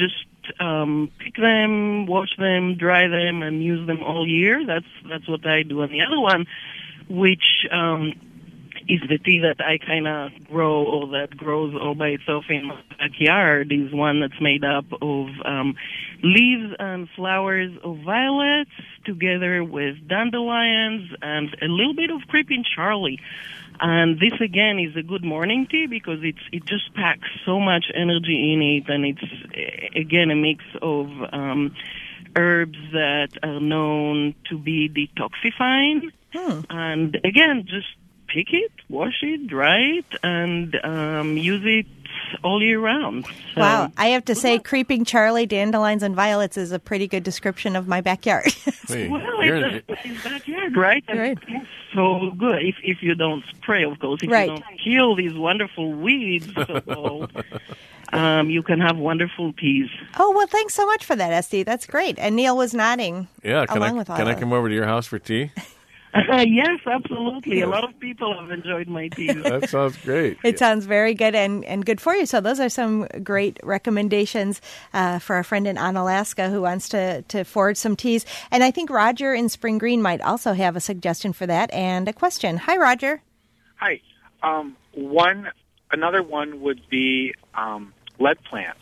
um, pick them, wash them, dry them, and use them all year. That's that's what I do. And the other one, which um, is the tea that I kind of grow or that grows all by itself in my backyard, is one that's made up of um, leaves and flowers of violets together with dandelions and a little bit of creeping Charlie. And this, again, is a good morning tea because it's it just packs so much energy in it, and it's, again, a mix of um, herbs that are known to be detoxifying. Hmm. And, again, just pick it, wash it, dry it, and um, use it all year round. So, wow. I have to say, creeping Charlie, dandelions, and violets is a pretty good description of my backyard. Hey, well, you're- it's a, it's backyard, right? And Right. it's so good. If if you don't spray, of course. If Right. you don't kill these wonderful weeds, so-called, um, you can have wonderful teas. Oh, well, thanks so much for that, Esty. That's great. And Neil was nodding Yeah, can along I with all can I of it. come over to your house for tea? Uh, yes, absolutely. A lot of people have enjoyed my teas. That sounds great. It sounds very good and, and good for you. So those are some great recommendations uh, for a friend in Onalaska who wants to, to forage some teas. And I think Roger in Spring Green might also have a suggestion for that and a question. Hi, Roger. Hi. Um, one, another one would be um, lead plant.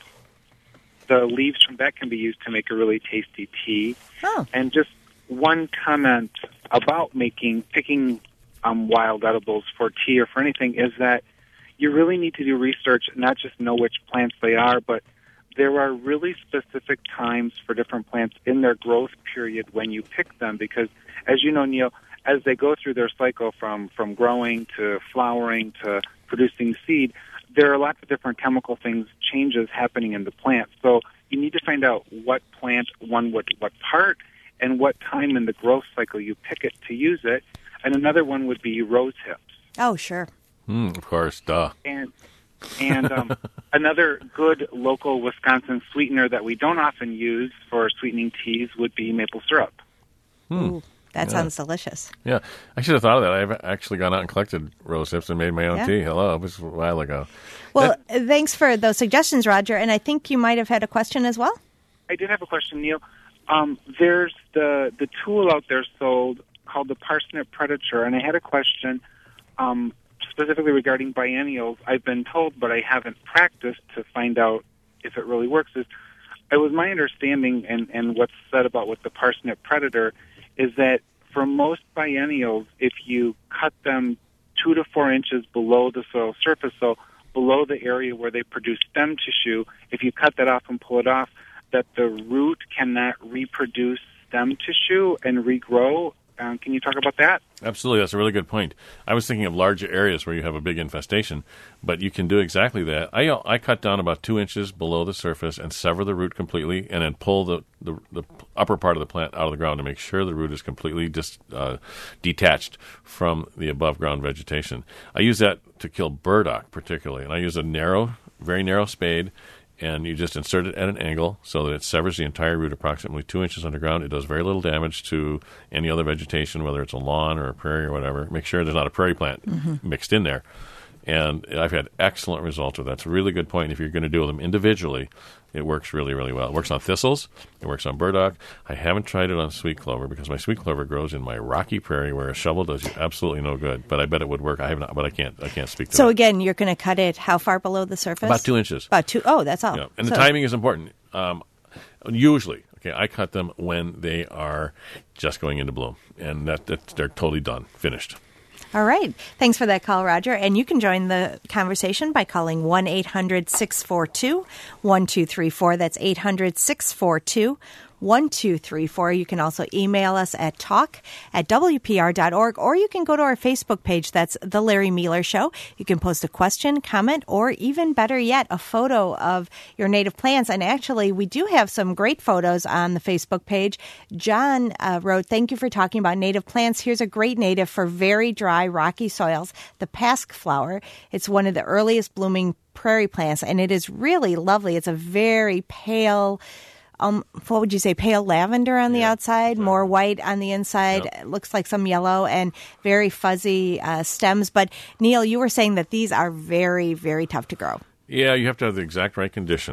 The leaves from that can be used to make a really tasty tea. Oh. And just one comment about making picking um, wild edibles for tea or for anything is that you really need to do research, not just know which plants they are, but there are really specific times for different plants in their growth period when you pick them because, as you know, Neil, as they go through their cycle from, from growing to flowering to producing seed, there are lots of different chemical things, changes happening in the plant. So you need to find out what plant, one, what, what part, and what time in the growth cycle you pick it to use it. And another one would be rose hips. Oh, sure. Mm, of course, duh. And and um, another good local Wisconsin sweetener that we don't often use for sweetening teas would be maple syrup. Hmm. Ooh, that Yeah. sounds delicious. Yeah, I should have thought of that. I've actually gone out and collected rose hips and made my own Yeah. tea. Hello, it was a while ago. Well, thanks for those suggestions, Roger. And I think you might have had a question as well. I did have a question, Neil. Um, there's the the tool out there sold called the Parsnip Predator, and I had a question um, specifically regarding biennials. I've been told, but I haven't practiced to find out if it really works. Is it was my understanding, and, and what's said about with the Parsnip Predator, is that for most biennials, if you cut them two to four inches below the soil surface, so below the area where they produce stem tissue, if you cut that off and pull it off, that the root cannot reproduce stem tissue and regrow. Um, can you talk about that? Absolutely, that's a really good point. I was thinking of larger areas where you have a big infestation, but you can do exactly that. I I cut down about two inches below the surface and sever the root completely, and then pull the, the, the upper part of the plant out of the ground to make sure the root is completely dis, uh, detached from the above ground vegetation. I use that to kill burdock particularly, and I use a narrow, very narrow spade. And you just insert it at an angle so that it severs the entire root approximately two inches underground. It does very little damage to any other vegetation, whether it's a lawn or a prairie or whatever. Make sure there's not a prairie plant Mm-hmm. mixed in there. And I've had excellent results with that. It's a really good point. If you're going to deal with them individually, it works really, really well. It works on thistles. It works on burdock. I haven't tried it on sweet clover because my sweet clover grows in my rocky prairie where a shovel does you absolutely no good. But I bet it would work. I have not, but I can't. I can't speak to So that. again, you're going to cut it how far below the surface? About two inches. About two. Oh, that's all. Yeah. And So- the timing is important. Um, usually, okay, I cut them when they are just going into bloom, and that, that they're totally done, finished. All right. Thanks for that call, Roger. And you can join the conversation by calling one eight hundred six four two one two three four. That's eight hundred six four two one two three four. You can also email us at talk at W P R dot org, or you can go to our Facebook page. That's The Larry Mealer Show. You can post a question, comment, or even better yet, a photo of your native plants. And actually, we do have some great photos on the Facebook page. John uh, wrote, thank you for talking about native plants. Here's a great native for very dry, rocky soils, the pasque flower. It's one of the earliest blooming prairie plants, and it is really lovely. It's a very pale, Um, what would you say, pale lavender on the Yeah, outside, exactly. more white on the inside. Yep. It looks like some yellow and very fuzzy uh, stems. But, Neil, you were saying that these are very, very tough to grow. Yeah, you have to have the exact right conditions.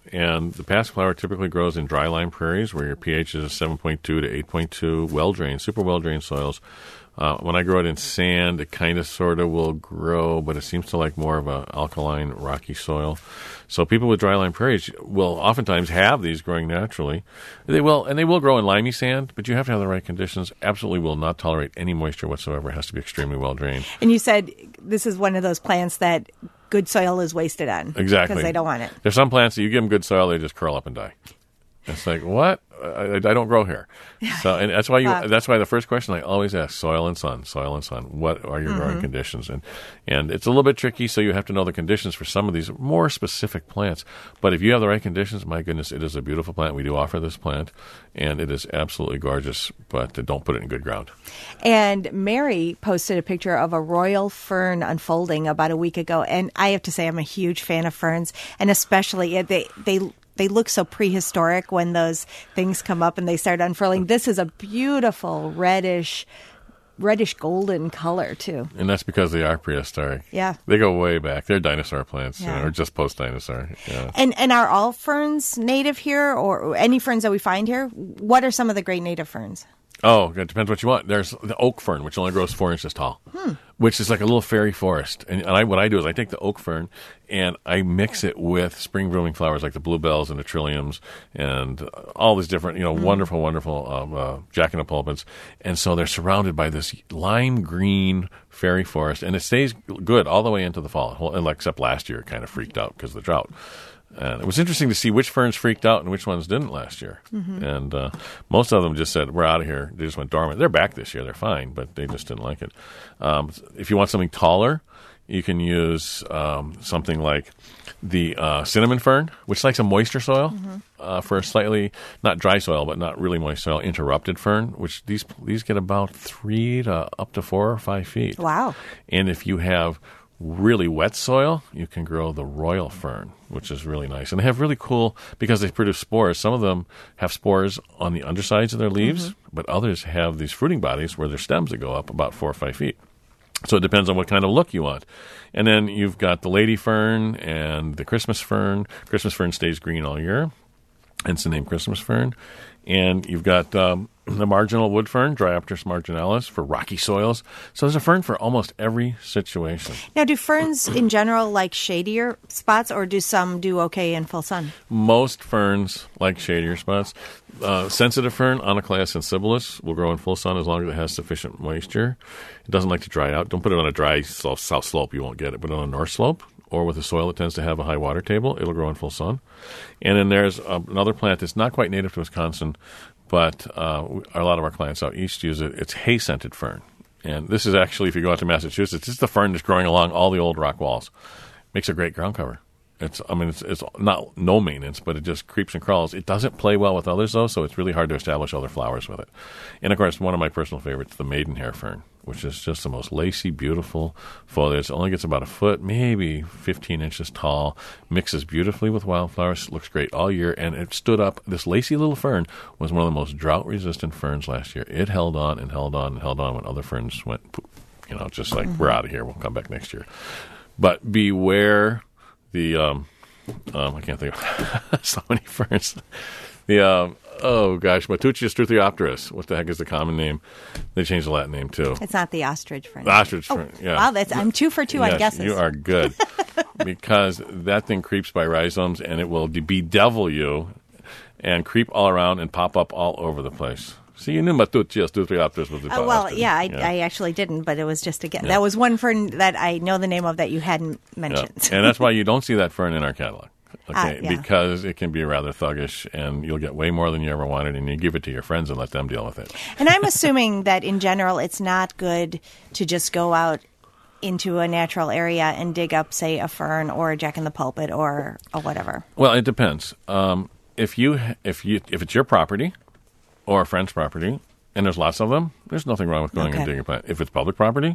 and the passiflower typically grows in dry lime prairies where your pH is seven point two to eight point two, well-drained, super well-drained soils. Uh, when I grow it in sand, it kind of sort of will grow, but it seems to like more of a alkaline, rocky soil. So people with dry lime prairies will oftentimes have these growing naturally. They will, and they will grow in limey sand, but you have to have the right conditions. Absolutely will not tolerate any moisture whatsoever. It has to be extremely well drained. And you said this is one of those plants that good soil is wasted on. Exactly. Because they don't want it. There's some plants that you give them good soil, they just curl up and die. It's like, what? I, I don't grow here. So, and that's why you. Wow. That's why the first question I always ask: soil and sun, soil and sun. What are your mm-hmm. growing conditions? And and it's a little bit tricky, so you have to know the conditions for some of these more specific plants. But if you have the right conditions, my goodness, it is a beautiful plant. We do offer this plant, and it is absolutely gorgeous. But uh, don't put it in good ground. And Mary posted a picture of a royal fern unfolding about a week ago, and I have to say I'm a huge fan of ferns, and especially they they. They look so prehistoric when those things come up and they start unfurling. This is a beautiful reddish, reddish golden color too. And that's because they are prehistoric. Yeah, they go way back. They're dinosaur plants, yeah. you know, or just post-dinosaur. Yeah. And and are all ferns native here, or any ferns that we find here? What are some of the great native ferns? Oh, it depends what you want. There's the oak fern, which only grows four inches tall, hmm. which is like a little fairy forest. And, and I, what I do is I take the oak fern and I mix it with spring blooming flowers like the bluebells and the trilliums and all these different, you know, hmm. wonderful, wonderful um, uh, jack-in-the-pulpits. And so they're surrounded by this lime green fairy forest, and it stays good all the way into the fall, except last year it kind of freaked out because of the drought. And it was interesting to see which ferns freaked out and which ones didn't last year. Mm-hmm. And uh, most of them just said, we're out of here. They just went dormant. They're back this year. They're fine, but they just didn't like it. Um, if you want something taller, you can use um, something like the uh, cinnamon fern, which likes a moisture soil mm-hmm. uh, for a slightly, not dry soil, but not really moist soil, interrupted fern, which these these get about three to up to four or five feet. Wow. And if you have really wet soil, you can grow the royal fern, which is really nice. And they have really cool, because they produce spores. Some of them have spores on the undersides of their leaves, mm-hmm. but others have these fruiting bodies where their stems that go up about four or five feet. So it depends on what kind of look you want. And then you've got the lady fern and the Christmas fern. Christmas fern stays green all year, hence the name Christmas fern. And you've got um, the marginal wood fern, Dryopteris marginalis, for rocky soils. So there's a fern for almost every situation. Now, do ferns in general like shadier spots, or do some do okay in full sun? Most ferns like shadier spots. Uh, sensitive fern, Onocleas sensibilis, will grow in full sun as long as it has sufficient moisture. It doesn't like to dry out. Don't put it on a dry south slope, you won't get it. But on a north slope, or with a soil that tends to have a high water table, it'll grow in full sun. And then there's uh, another plant that's not quite native to Wisconsin, but uh, a lot of our clients out east use it. It's hay-scented fern. And this is actually, if you go out to Massachusetts, it's the fern that's growing along all the old rock walls. Makes a great ground cover. It's, I mean, it's, it's not no maintenance, but it just creeps and crawls. It doesn't play well with others, though, so it's really hard to establish other flowers with it. And, of course, one of my personal favorites, the maidenhair fern, which is just the most lacy, beautiful foliage. It only gets about a foot, maybe fifteen inches tall, mixes beautifully with wildflowers, looks great all year, and it stood up. This lacy little fern was one of the most drought-resistant ferns last year. It held on and held on and held on when other ferns went, you know, just like, mm-hmm. we're out of here, we'll come back next year. But beware the, um, um, I can't think of so many ferns. The, um, oh gosh, Matutia struthiopteris. What the heck is the common name? They changed the Latin name too. It's not the ostrich fern. The ostrich oh, fern, yeah. Wow, that's, I'm two for two yes, on guesses. You are good. Because that thing creeps by rhizomes and it will de- bedevil you and creep all around and pop up all over the place. See, you knew Matutia struthiopteris was the uh, Well, ostrich. yeah I, yeah, I actually didn't, but it was just a guess. Yeah. That was one fern that I know the name of that you hadn't mentioned. Yeah. And that's why you don't see that fern in our catalog. Okay, uh, yeah. because it can be rather thuggish, and you'll get way more than you ever wanted, and you give it to your friends and let them deal with it. And I'm assuming that in general, it's not good to just go out into a natural area and dig up, say, a fern or a jack-in-the-pulpit or or whatever. Well, it depends. Um, if you if you if it's your property or a friend's property, and there's lots of them, there's nothing wrong with going okay. and digging a plant. If it's public property,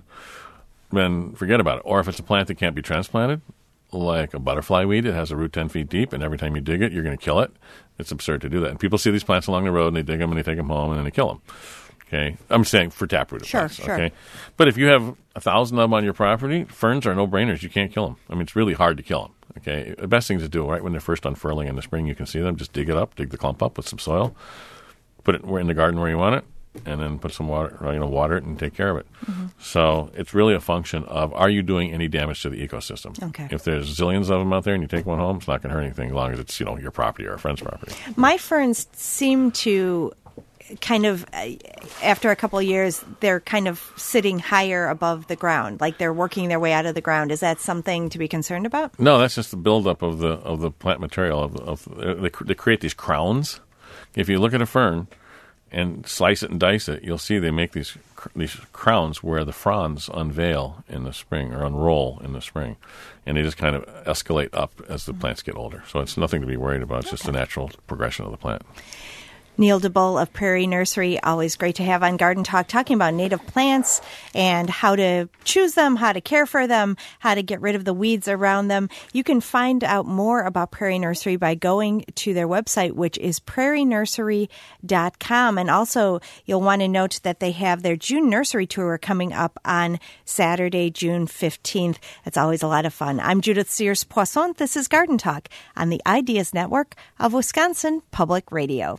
then forget about it. Or if it's a plant that can't be transplanted, like a butterfly weed, it has a root ten feet deep, and every time you dig it, you're going to kill it. It's absurd to do that. And people see these plants along the road, and they dig them, and they take them home, and then they kill them. Okay, I'm saying for taproot sure, plants. Sure. Okay, but if you have a thousand of them on your property, ferns are no brainers. You can't kill them. I mean, it's really hard to kill them. Okay, the best thing to do, right when they're first unfurling in the spring, you can see them. Just dig it up, dig the clump up with some soil, put it in the garden where you want it, and then put some water, you know, water it and take care of it. Mm-hmm. So it's really a function of, are you doing any damage to the ecosystem? Okay. If there's zillions of them out there and you take one home, it's not going to hurt anything as long as it's, you know, your property or a friend's property. My ferns seem to kind of, uh, after a couple of years, they're kind of sitting higher above the ground, like they're working their way out of the ground. Is that something to be concerned about? No, that's just the buildup of the of the plant material. Of, of they, they create these crowns. If you look at a fern and slice it and dice it, you'll see they make these these crowns where the fronds unveil in the spring or unroll in the spring, and they just kind of escalate up as the plants get older. So it's nothing to be worried about. It's okay. Just the natural progression of the plant. Neil DeBull of Prairie Nursery, always great to have on Garden Talk, talking about native plants and how to choose them, how to care for them, how to get rid of the weeds around them. You can find out more about Prairie Nursery by going to their website, which is prairie nursery dot com. And also, you'll want to note that they have their June nursery tour coming up on Saturday, June fifteenth. It's always a lot of fun. I'm Judith Sears-Poisson. This is Garden Talk on the Ideas Network of Wisconsin Public Radio.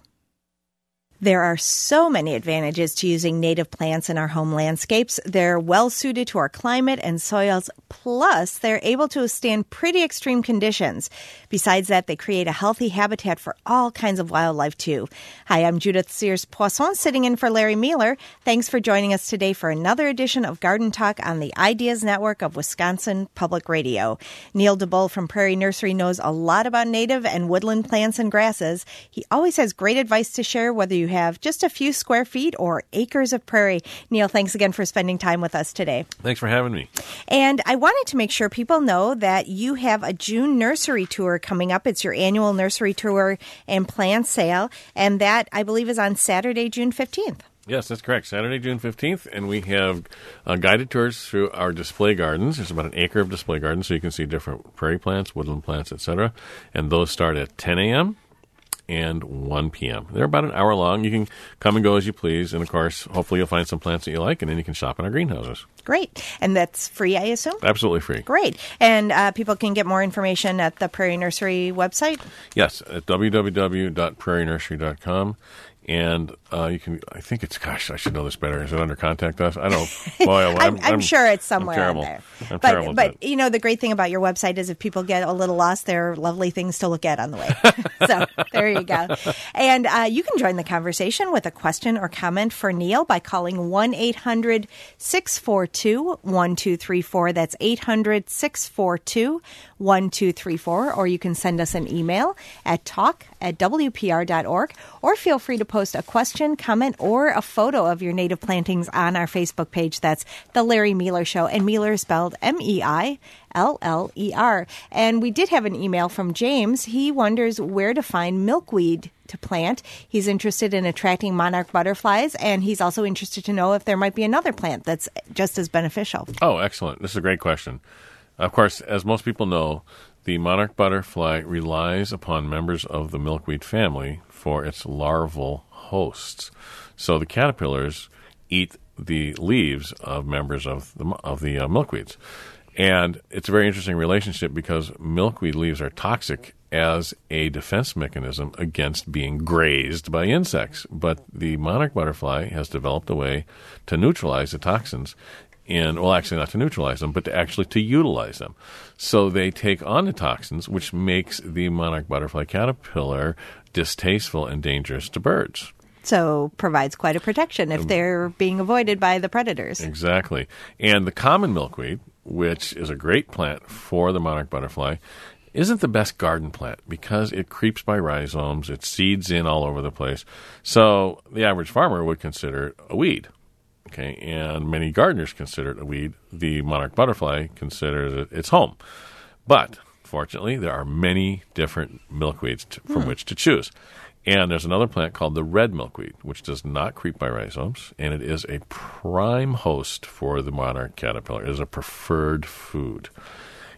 There are so many advantages to using native plants in our home landscapes. They're well suited to our climate and soils, plus they're able to withstand pretty extreme conditions. Besides that, they create a healthy habitat for all kinds of wildlife, too. Hi, I'm Judith Sears-Poisson, sitting in for Larry Mueller. Thanks for joining us today for another edition of Garden Talk on the Ideas Network of Wisconsin Public Radio. Neil DeBull from Prairie Nursery knows a lot about native and woodland plants and grasses. He always has great advice to share, whether you have just a few square feet or acres of prairie. Neil, thanks again for spending time with us today. Thanks for having me. And I wanted to make sure people know that you have a June nursery tour coming up. It's your annual nursery tour and plant sale, and that, I believe, is on Saturday, June fifteenth. Yes, that's correct. Saturday, June fifteenth, and we have uh, guided tours through our display gardens. There's about an acre of display gardens, so you can see different prairie plants, woodland plants, et cetera. And those start at ten a.m. and one p.m. They're about an hour long. You can come and go as you please. And, of course, hopefully you'll find some plants that you like, and then you can shop in our greenhouses. Great. And that's free, I assume? Absolutely free. Great. And uh, people can get more information at the Prairie Nursery website? Yes, at w w w dot prairie nursery dot com. And uh, you can, I think it's, gosh, I should know this better. Is it under Contact Us? I don't know. Boy, I'm, I'm, I'm, I'm sure it's somewhere on there. I'm but, terrible but you know, the great thing about your website is if people get a little lost, there are lovely things to look at on the way. So there you go. And uh, you can join the conversation with a question or comment for Neil by calling one eight hundred six four two one two three four. That's eight hundred six four two one two three four. Or you can send us an email at talk at w p r dot org, or feel free to post a question, comment, or a photo of your native plantings on our Facebook page. That's The Larry Mueller Show, and Mueller is spelled M E I L L E R. And we did have an email from James. He wonders where to find milkweed to plant. He's interested in attracting monarch butterflies, and he's also interested to know if there might be another plant that's just as beneficial. Oh, excellent. This is a great question. Of course, as most people know, the monarch butterfly relies upon members of the milkweed family for its larval hosts. So the caterpillars eat the leaves of members of the of the uh, milkweeds. And it's a very interesting relationship because milkweed leaves are toxic as a defense mechanism against being grazed by insects. But the monarch butterfly has developed a way to neutralize the toxins in, well, actually not to neutralize them, but to actually to utilize them. So they take on the toxins, which makes the monarch butterfly caterpillar distasteful and dangerous to birds. So provides quite a protection if they're being avoided by the predators. Exactly. And the common milkweed, which is a great plant for the monarch butterfly, isn't the best garden plant because it creeps by rhizomes, it seeds in all over the place. So the average farmer would consider it a weed. Okay, and many gardeners consider it a weed. The monarch butterfly considers it its home. But fortunately, there are many different milkweeds to, from hmm. which to choose. And there's another plant called the red milkweed, which does not creep by rhizomes, and it is a prime host for the monarch caterpillar. It is a preferred food.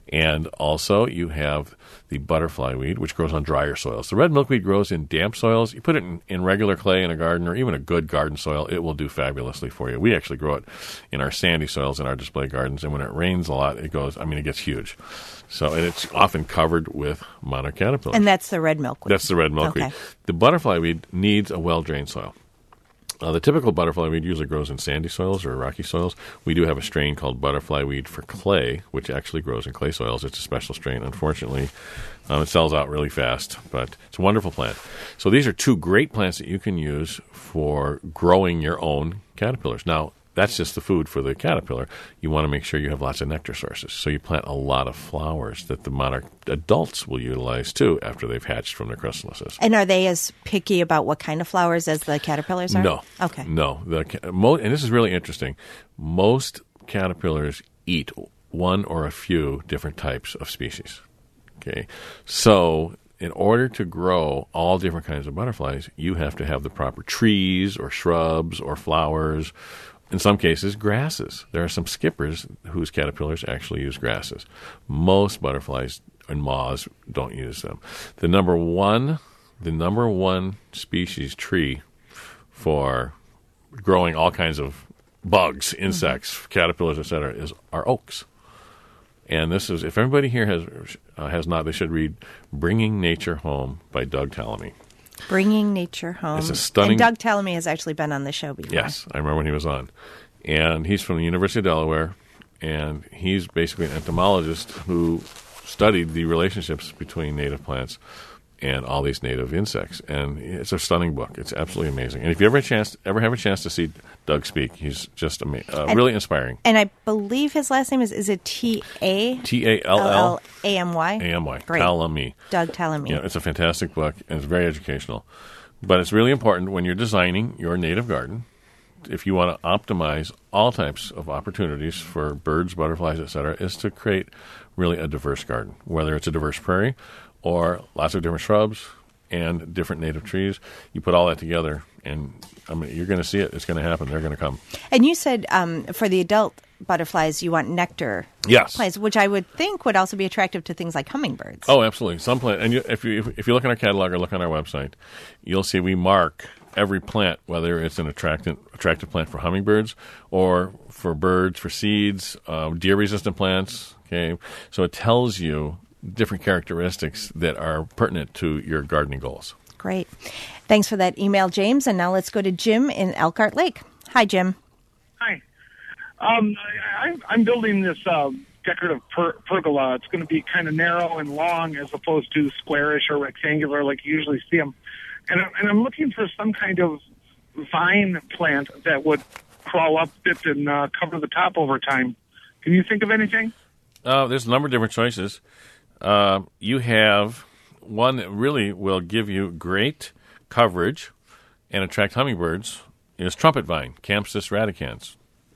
And also you have the butterfly weed, which grows on drier soils. The red milkweed grows in damp soils. You put it in, in regular clay in a garden or even a good garden soil, it will do fabulously for you. We actually grow it in our sandy soils in our display gardens, and when it rains a lot, it goes, I mean, it gets huge. So, and it's often covered with monarch caterpillars. And that's the red milkweed. That's the red milkweed. Okay. The butterfly weed needs a well-drained soil. Uh, the typical butterfly weed usually grows in sandy soils or rocky soils. We do have a strain called butterfly weed for clay, which actually grows in clay soils. It's a special strain. Unfortunately, um, it sells out really fast, but it's a wonderful plant. So these are two great plants that you can use for growing your own caterpillars. Now, that's just the food for the caterpillar. You want to make sure you have lots of nectar sources. So you plant a lot of flowers that the monarch adults will utilize, too, after they've hatched from their chrysalises. And are they as picky about what kind of flowers as the caterpillars are? No. Okay. No. The, mo- and this is really interesting. Most caterpillars eat one or a few different types of species. Okay. So in order to grow all different kinds of butterflies, you have to have the proper trees or shrubs or flowers. In some cases, grasses. There are some skippers whose caterpillars actually use grasses. Most butterflies and moths don't use them. The number one, the number one species tree for growing all kinds of bugs, insects, mm-hmm. caterpillars, et cetera, is are oaks. And this is, if everybody here has uh, has not, they should read "Bringing Nature Home" by Doug Tallamy. Bringing Nature Home. It's a stunning. And Doug Tallamy has actually been on the show before. Yes, I remember when he was on. And he's from the University of Delaware, and he's basically an entomologist who studied the relationships between native plants and all these native insects. And it's a stunning book. It's absolutely amazing. And if you ever a chance, ever have a chance to see Doug speak, he's just ama- uh, and, really inspiring. And I believe his last name is, is it T A? T A L L A M Y? A M Y. Great. Tallamy. Doug Tallamy. Yeah, it's a fantastic book, and it's very educational. But it's really important when you're designing your native garden, if you want to optimize all types of opportunities for birds, butterflies, et cetera, is to create really a diverse garden, whether it's a diverse prairie or lots of different shrubs and different native trees. You put all that together, and I mean, you're going to see it. It's going to happen. They're going to come. And you said um, for the adult butterflies, you want nectar yes. plants, which I would think would also be attractive to things like hummingbirds. Oh, absolutely. Some plant, and you, if you if you look in our catalog or look on our website, you'll see we mark every plant, whether it's an attractant, attractive plant for hummingbirds or for birds, for seeds, uh, deer-resistant plants. Okay, so it tells you different characteristics that are pertinent to your gardening goals. Great. Thanks for that email, James. And now let's go to Jim in Elkhart Lake. Hi, Jim. Hi. Um, I, I'm building this uh, decorative per- pergola. It's going to be kind of narrow and long as opposed to squarish or rectangular like you usually see them. And, and I'm looking for some kind of vine plant that would crawl up it and uh, cover the top over time. Can you think of anything? Uh, there's a number of different choices. Uh, you have one that really will give you great coverage and attract hummingbirds is trumpet vine, Campsis radicans.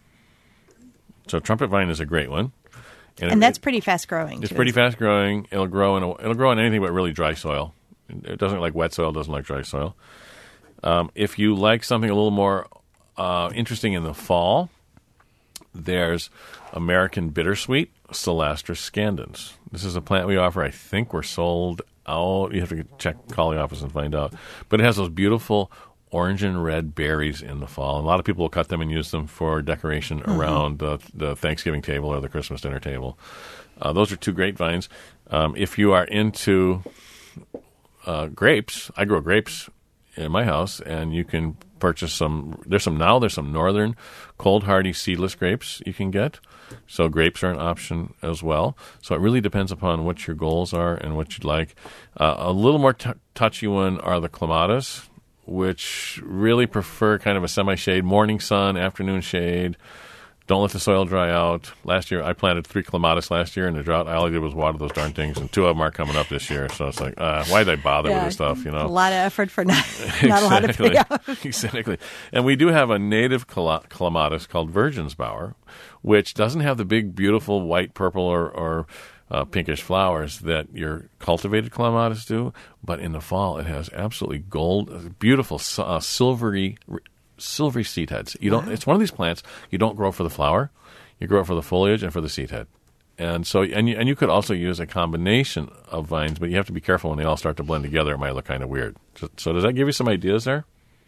So trumpet vine is a great one. And, and it, that's pretty fast growing. It's too. pretty fast growing. It'll grow in a, it'll grow in anything but really dry soil. It doesn't like wet soil, doesn't like dry soil. Um, if you like something a little more uh, interesting in the fall, there's American bittersweet, Celastris scandens. This is a plant we offer. I think we're sold out. You have to check, call the office and find out. But it has those beautiful orange and red berries in the fall. And a lot of people will cut them and use them for decoration mm-hmm. around the, the Thanksgiving table or the Christmas dinner table. Uh, those are two great vines. Um, if you are into uh, grapes, I grow grapes in my house, and you can purchase some. There's some now. There's some northern cold hardy seedless grapes you can get. So grapes are an option as well. So it really depends upon what your goals are and what you'd like. Uh, a little more t- touchy one are the clematis, which really prefer kind of a semi-shade, morning sun, afternoon shade. Don't let the soil dry out. Last year, I planted three clematis last year in the drought. All I did was water those darn things, and two of them aren't coming up this year. So it's like, uh, why did I bother yeah, with this stuff, you know? A lot of effort for not, not a lot of payoff. Exactly. And we do have a native clematis called Virginsbauer, which doesn't have the big, beautiful white, purple, or, or uh, pinkish flowers that your cultivated clematis do. But in the fall, it has absolutely gold, beautiful, uh, silvery silvery seed heads. You don't. Wow. It's one of these plants you don't grow for the flower. You grow it for the foliage and for the seed head. And so, and you, and you could also use a combination of vines, but you have to be careful when they all start to blend together. It might look kind of weird. So, so does that give you some ideas there?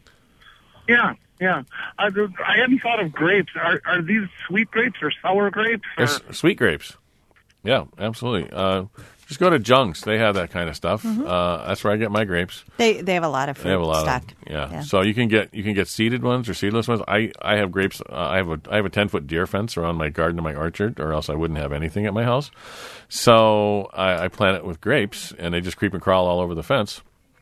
Yeah, yeah. I, I hadn't thought of grapes. Are are these sweet grapes or sour grapes? Or? They're sweet grapes. Yeah, absolutely. Uh, just go to Junks. They have that kind of stuff. Mm-hmm. Uh, that's where I get my grapes. They they have a lot of fruit They have a lot stocked. of yeah. Yeah. So you can get you can get seeded ones or seedless ones. I, I have grapes. Uh, I have a I have a ten foot deer fence around my garden and my orchard, or else I wouldn't have anything at my house. So I, I plant it with grapes, and they just creep and crawl all over the fence.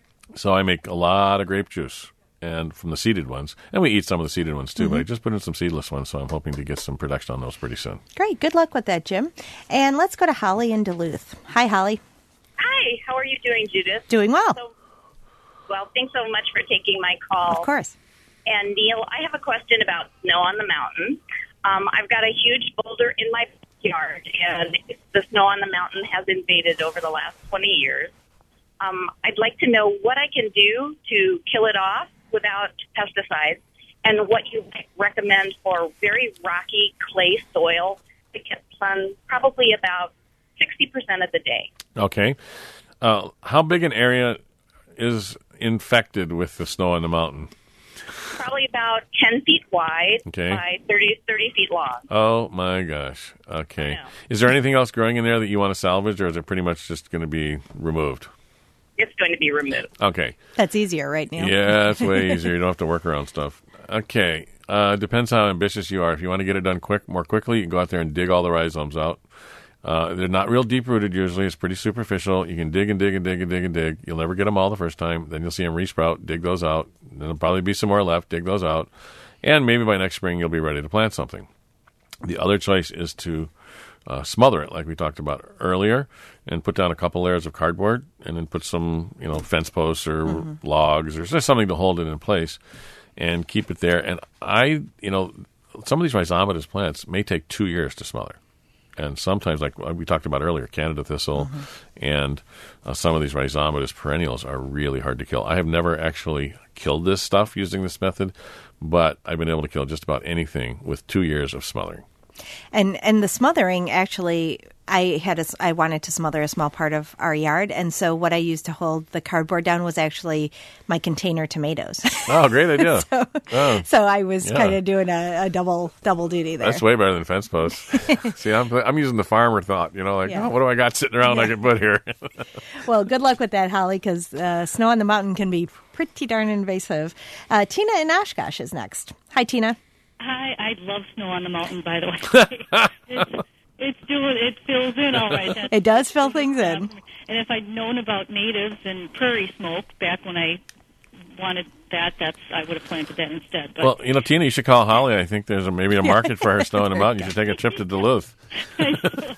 So I make a lot of grape juice, and from the seeded ones, and we eat some of the seeded ones too. Mm-hmm. But I just put in some seedless ones, so I'm hoping to get some production on those pretty soon. Great. Good luck with that, Jim. And let's go to Holly in Duluth. Hi, Holly. Hi, how are you doing, Judith? Doing well. So, well, thanks so much for taking my call. Of course. And Neil, I have a question about snow on the mountain. Um, I've got a huge boulder in my backyard, and the snow on the mountain has invaded over the last twenty years. Um, I'd like to know what I can do to kill it off without pesticides, and what you recommend for very rocky clay soil that gets sun probably about sixty percent of the day. Okay. Uh, how big an area is infected with the snow on the mountain? Probably about ten feet wide Okay. by thirty, thirty feet long. Oh, my gosh. Okay. I know. Is there anything else growing in there that you want to salvage, or is it pretty much just going to be removed? It's going to be removed. Okay. That's easier, right, Neil? Yeah, it's way easier. You don't have to work around stuff. Okay. Uh, depends how ambitious you are. If you want to get it done quick, more quickly, you can go out there and dig all the rhizomes out. Uh, they're not real deep-rooted usually. It's pretty superficial. You can dig and dig and dig and dig and dig. You'll never get them all the first time. Then you'll see them resprout. Dig those out. Then there'll probably be some more left. Dig those out. And maybe by next spring, you'll be ready to plant something. The other choice is to uh, smother it, like we talked about earlier, and put down a couple layers of cardboard, and then put some, you know, fence posts or Mm-hmm. logs or just something to hold it in place, and keep it there. And I, you know, some of these rhizomatous plants may take two years to smother. And sometimes, like we talked about earlier, Canada thistle Mm-hmm. and uh, some of these rhizomatous perennials are really hard to kill. I have never actually killed this stuff using this method, but I've been able to kill just about anything with two years of smothering. And and the smothering, actually, I had a, I wanted to smother a small part of our yard, and so what I used to hold the cardboard down was actually my container tomatoes. Oh, great idea! so, oh, so I was yeah. kind of doing a, a double double duty there. That's way better than fence posts. See, I'm I'm using the farmer thought, you know, like, Yeah. oh, what do I got sitting around Yeah. I can put here? Well, good luck with that, Holly, because uh, snow on the mountain can be pretty darn invasive. Uh, Tina in Oshkosh is next. Hi, Tina. Hi, I love snow on the mountain, by the way. it's, it's doing, it fills in all right. That's, It does fill things in. and if I'd known about natives and prairie smoke back when I wanted that, that's I would have planted that instead. But Well, you know, Tina, you should call Holly. I think there's a, maybe a market for her snow in the mountain. You should take a trip to Duluth. um,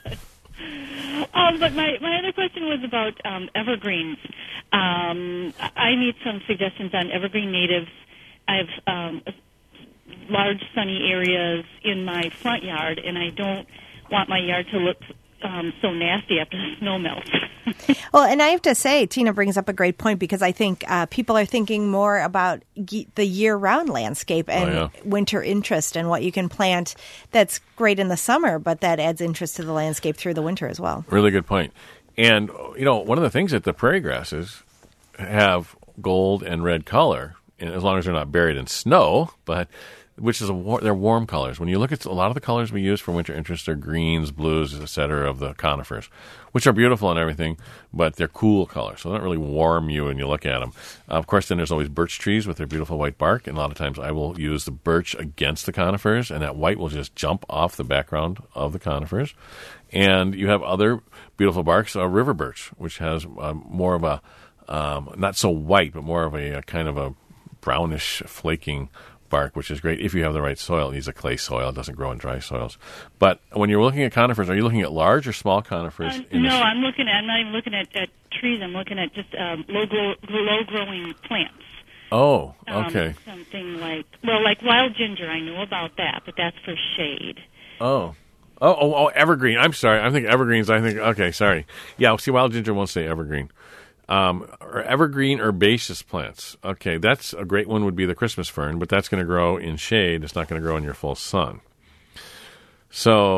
but my, my other question was about um, evergreens. Um, I need some suggestions on evergreen natives. I have um, large sunny areas in my front yard, and I don't want my yard to look um, so nasty after the snow melts. Well, and I have to say, Tina brings up a great point, because I think uh, people are thinking more about ge- the year-round landscape and Oh, yeah. winter interest and what you can plant that's great in the summer, but that adds interest to the landscape through the winter as well. Really good point. And, you know, one of the things that the prairie grasses have gold and red color, and as long as they're not buried in snow, but which is a war- they're warm colors. When you look at a lot of the colors we use for winter interest are greens, blues, et cetera, of the conifers, which are beautiful and everything, but they're cool colors, so they don't really warm you when you look at them. Uh, of course, then there's always birch trees with their beautiful white bark, and a lot of times I will use the birch against the conifers, and that white will just jump off the background of the conifers. And you have other beautiful barks, uh, river birch, which has um, more of a, um, not so white, but more of a, a kind of a brownish flaking bark, which is great if you have the right soil. It needs a clay soil. It doesn't grow in dry soils. But when you're looking at conifers, are you looking at large or small conifers? Uh, in no, the, I'm looking at. I'm not even looking at, at trees. I'm looking at just um, low grow, low growing plants. Oh, Um, okay. Something like well, like wild ginger. I know about that, but that's for shade. Oh. Oh, oh, oh, evergreen. I'm sorry. I think evergreens. I think, okay, sorry. Yeah, see, wild ginger won't say evergreen. Um, or evergreen herbaceous plants. Okay, that's a great one would be the Christmas fern, but that's going to grow in shade. It's not going to grow in your full sun. So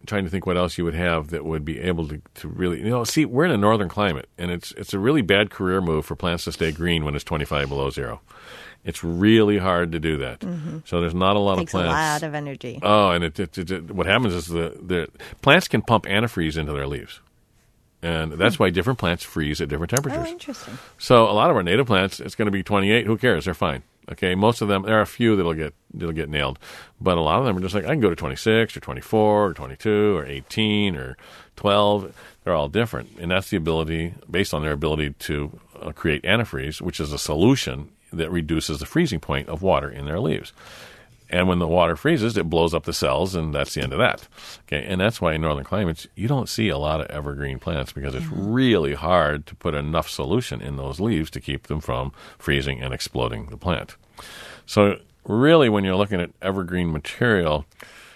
trying to think what else you would have that would be able to, to really, you know, see, we're in a northern climate, and it's it's a really bad career move for plants to stay green when it's twenty-five below zero. It's really hard to do that. Mm-hmm. So there's not a lot Takes of plants. a lot of energy. Oh, and it, it, it, it, what happens is the, the plants can pump antifreeze into their leaves. And that's why different plants freeze at different temperatures. Oh, interesting. So a lot of our native plants, it's going to be twenty-eight. Who cares? They're fine. Okay, most of them, there are a few that'll get that'll get nailed, but a lot of them are just like, I can go to twenty-six or twenty-four or twenty-two or eighteen or twelve. They're all different, and that's the ability, based on their ability to uh, create antifreeze, which is a solution that reduces the freezing point of water in their leaves. And when the water freezes, it blows up the cells, and that's the end of that. Okay, and that's why in northern climates, you don't see a lot of evergreen plants because it's really hard to put enough solution in those leaves to keep them from freezing and exploding the plant. So really, when you're looking at evergreen material,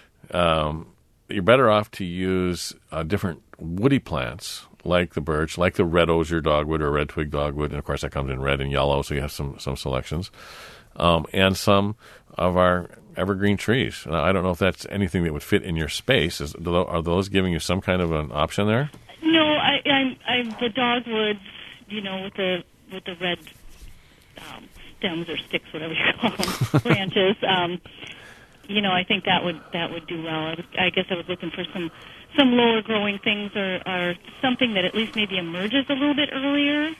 um, you're better off to use uh, different woody plants like the birch, like the red osier dogwood or red twig dogwood, and of course that comes in red and yellow, so you have some, some selections, um, and some of our evergreen trees. Now, I don't know if that's anything that would fit in your space. Is, are those giving you some kind of an option there? No, I, I'm, I'm the dogwoods, you know, with the with the red um, stems or sticks, whatever you call them, branches. Um, you know, I think that would that would do well. I, was, I guess I was looking for some some lower growing things or, or something that at least maybe emerges a little bit earlier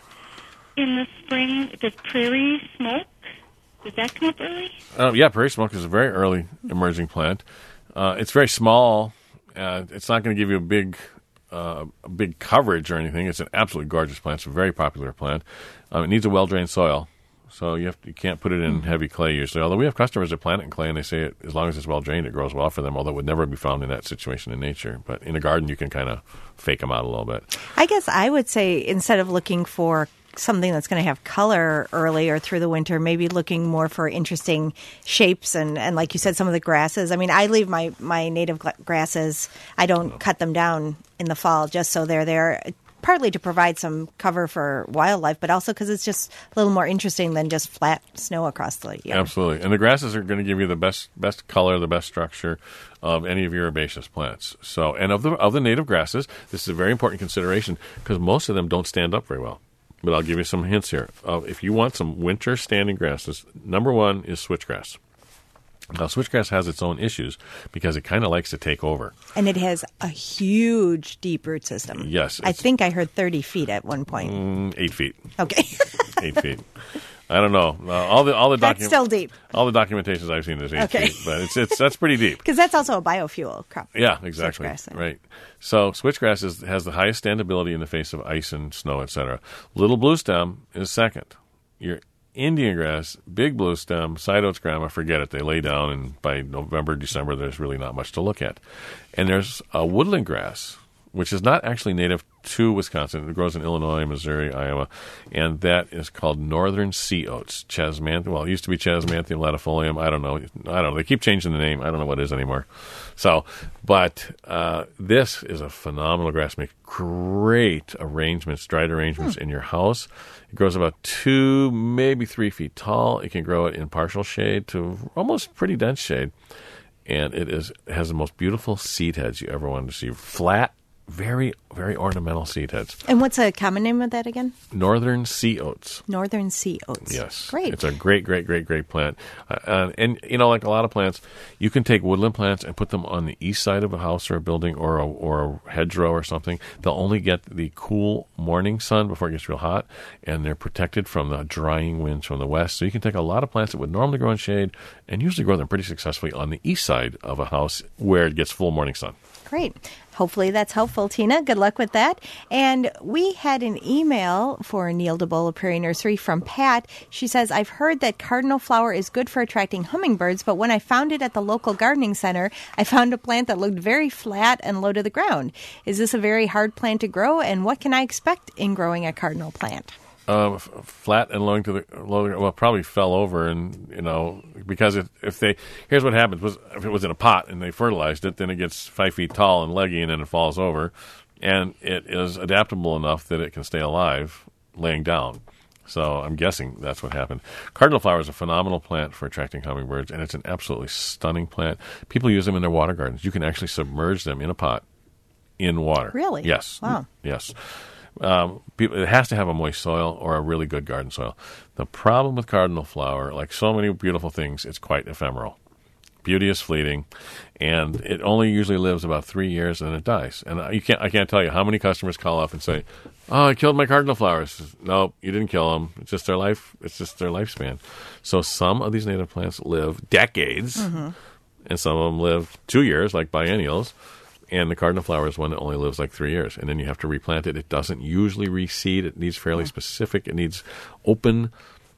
in the spring. Does prairie smoke? Does that come up early? Uh, yeah, prairie smoke is a very early emerging plant. Uh, it's very small. Uh, it's not going to give you a big, uh, a big coverage or anything. It's an absolutely gorgeous plant. It's a very popular plant. Um, it needs a well-drained soil, so you have to, you can't put it in heavy clay usually. Although we have customers that plant it in clay, and they say it, as long as it's well-drained, it grows well for them, although it would never be found in that situation in nature. But in a garden, you can kind of fake them out a little bit. I guess I would say instead of looking for something that's going to have color early or through the winter, maybe looking more for interesting shapes and, and like you said, some of the grasses. I mean, I leave my, my native grasses, I don't cut them down in the fall just so they're there, partly to provide some cover for wildlife, but also because it's just a little more interesting than just flat snow across the yard. Absolutely. And the grasses are going to give you the best best color, the best structure of any of your herbaceous plants. So, and of the of the native grasses, this is a very important consideration because most of them don't stand up very well. But I'll give you some hints here. Uh, if you want some winter standing grasses, number one is switchgrass. Now, switchgrass has its own issues because it kind of likes to take over. And it has a huge, deep root system. Yes. I think I heard thirty feet at one point. Mm, eight feet. Okay. Eight feet. I don't know. Uh, all the all the That's docu- still deep. All the documentations I've seen is eight Okay. feet, but it's it's that's pretty deep. Because that's also a biofuel crop. Yeah, exactly. Switchgrass. Right. So switchgrass is, has the highest standability in the face of ice and snow, et cetera. Little blue stem is second. Your Indian grass, big blue stem, side oats, grama, forget it. They lay down, and by November, December, there's really not much to look at. And there's a woodland grass, which is not actually native to Wisconsin. It grows in Illinois, Missouri, Iowa, and that is called northern sea oats. Chasmanthium. Well, it used to be Chasmanthium latifolium. I don't know. I don't know. They keep changing the name. I don't know what it is anymore. So, but uh, this is a phenomenal grass. Makes great arrangements, dried arrangements hmm. in your house. It grows about two, maybe three feet tall. It can grow it in partial shade to almost pretty dense shade, and it is it has the most beautiful seed heads you ever wanted to see. Flat. Very, very ornamental seed heads. And what's a common name of that again? Northern sea oats. Northern sea oats. Yes. Great. It's a great, great, great, great plant. Uh, and, and, you know, like a lot of plants, you can take woodland plants and put them on the east side of a house or a building or a, or a hedgerow or something. They'll only get the cool morning sun before it gets real hot, and they're protected from the drying winds from the west. So you can take a lot of plants that would normally grow in shade and usually grow them pretty successfully on the east side of a house where it gets full morning sun. Great. Hopefully that's helpful, Tina. Good luck with that. And we had an email for Neil DeBola Prairie Nursery from Pat. She says, I've heard that cardinal flower is good for attracting hummingbirds, but when I found it at the local gardening center, I found a plant that looked very flat and low to the ground. Is this a very hard plant to grow, and what can I expect in growing a cardinal plant? Um, f- flat and low to the low, well, probably fell over, and you know, because if, if they here's what happens was if it was in a pot and they fertilized it, then it gets five feet tall and leggy, and then it falls over, and it is adaptable enough that it can stay alive laying down. So I'm guessing that's what happened. Cardinal flower is a phenomenal plant for attracting hummingbirds, and it's an absolutely stunning plant. People use them in their water gardens. You can actually submerge them in a pot in water. Really? Yes. Wow. Yes. Um, people, it has to have a moist soil or a really good garden soil. The problem with cardinal flower, like so many beautiful things, it's quite ephemeral. Beauty is fleeting, and it only usually lives about three years and then it dies. And you can't, I can't tell you how many customers call up and say, "Oh, I killed my cardinal flowers." No, you didn't kill them. It's just their life. It's just their lifespan. So some of these native plants live decades, mm-hmm. and some of them live two years, like biennials. And the cardinal flower is one that only lives like three years, and then you have to replant it. It doesn't usually reseed. It needs fairly specific. It needs open,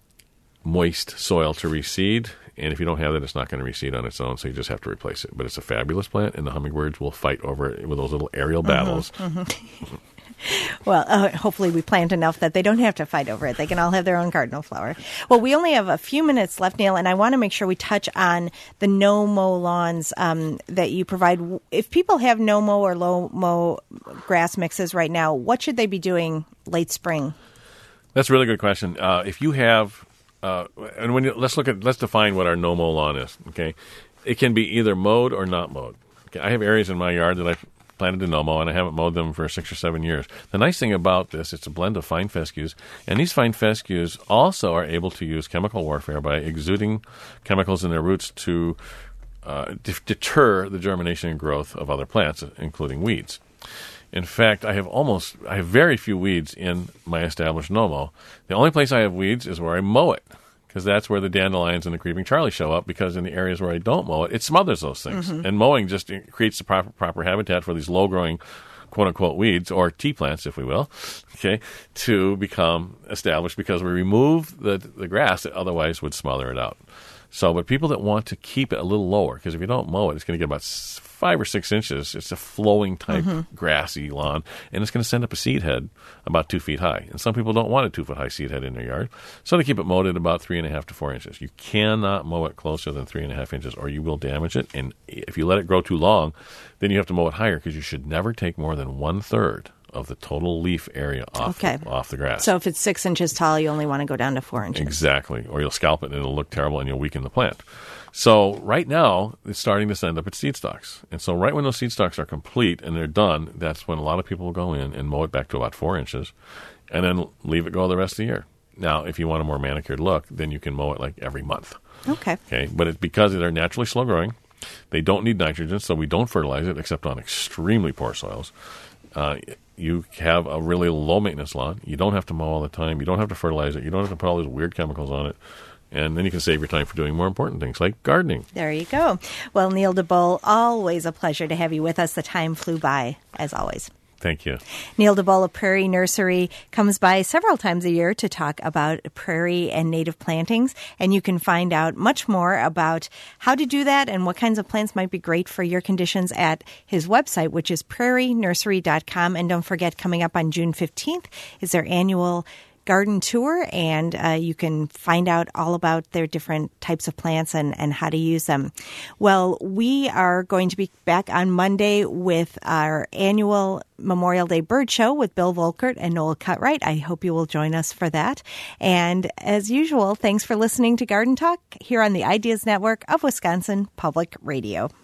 moist soil to reseed. And if you don't have that, it's not going to reseed on its own, so you just have to replace it. But it's a fabulous plant, and the hummingbirds will fight over it with those little aerial battles. Mm-hmm, mm-hmm. Well, uh, hopefully we plant enough that they don't have to fight over it. They can all have their own cardinal flower. Well, we only have a few minutes left, Neil, and I want to make sure we touch on the no-mow lawns um, that you provide. If people have no-mow or low-mow grass mixes right now, what should they be doing late spring? That's a really good question. Uh, if you have... Uh, and when you, let's look at let's define what our no-mow lawn is. Okay, it can be either mowed or not mowed. Okay, I have areas in my yard that I've planted to no-mow, and I haven't mowed them for six or seven years. The nice thing about this, it's a blend of fine fescues, and these fine fescues also are able to use chemical warfare by exuding chemicals in their roots to uh, d- deter the germination and growth of other plants, including weeds. In fact, I have almost, I have very few weeds in my established no-mow. The only place I have weeds is where I mow it, because that's where the dandelions and the creeping Charlie show up, because in the areas where I don't mow it, it smothers those things. Mm-hmm. And mowing just creates the proper, proper habitat for these low-growing, quote-unquote, weeds, or tea plants, if we will, okay, to become established, because we remove the, the grass that otherwise would smother it out. So, but people that want to keep it a little lower, because if you don't mow it, it's going to get about five or six inches. It's a flowing type mm-hmm. grassy lawn, and it's going to send up a seed head about two feet high. And some people don't want a two-foot high seed head in their yard, so they keep it mowed at about three and a half to four inches. You cannot mow it closer than three and a half inches, or you will damage it. And if you let it grow too long, then you have to mow it higher, because you should never take more than one-third of the total leaf area off, okay. the, off the grass. So if it's six inches tall, you only want to go down to four inches. Exactly. Or you'll scalp it and it'll look terrible and you'll weaken the plant. So right now, it's starting to send up its seed stalks. And so right when those seed stalks are complete and they're done, that's when a lot of people will go in and mow it back to about four inches and then leave it go the rest of the year. Now, if you want a more manicured look, then you can mow it like every month. Okay. Okay. But it's because they're naturally slow growing. They don't need nitrogen, so we don't fertilize it except on extremely poor soils. Uh, you have a really low-maintenance lawn. You don't have to mow all the time. You don't have to fertilize it. You don't have to put all these weird chemicals on it. And then you can save your time for doing more important things like gardening. There you go. Well, Neil DeBoll, always a pleasure to have you with us. The time flew by, as always. Thank you. Neil DeBoll of Prairie Nursery comes by several times a year to talk about prairie and native plantings, and you can find out much more about how to do that and what kinds of plants might be great for your conditions at his website, which is prairie nursery dot com. And don't forget, coming up on June fifteenth is their annual garden tour, and uh, you can find out all about their different types of plants and, and how to use them. Well, we are going to be back on Monday with our annual Memorial Day Bird Show with Bill Volkert and Noel Cutright. I hope you will join us for that. And as usual, thanks for listening to Garden Talk here on the Ideas Network of Wisconsin Public Radio.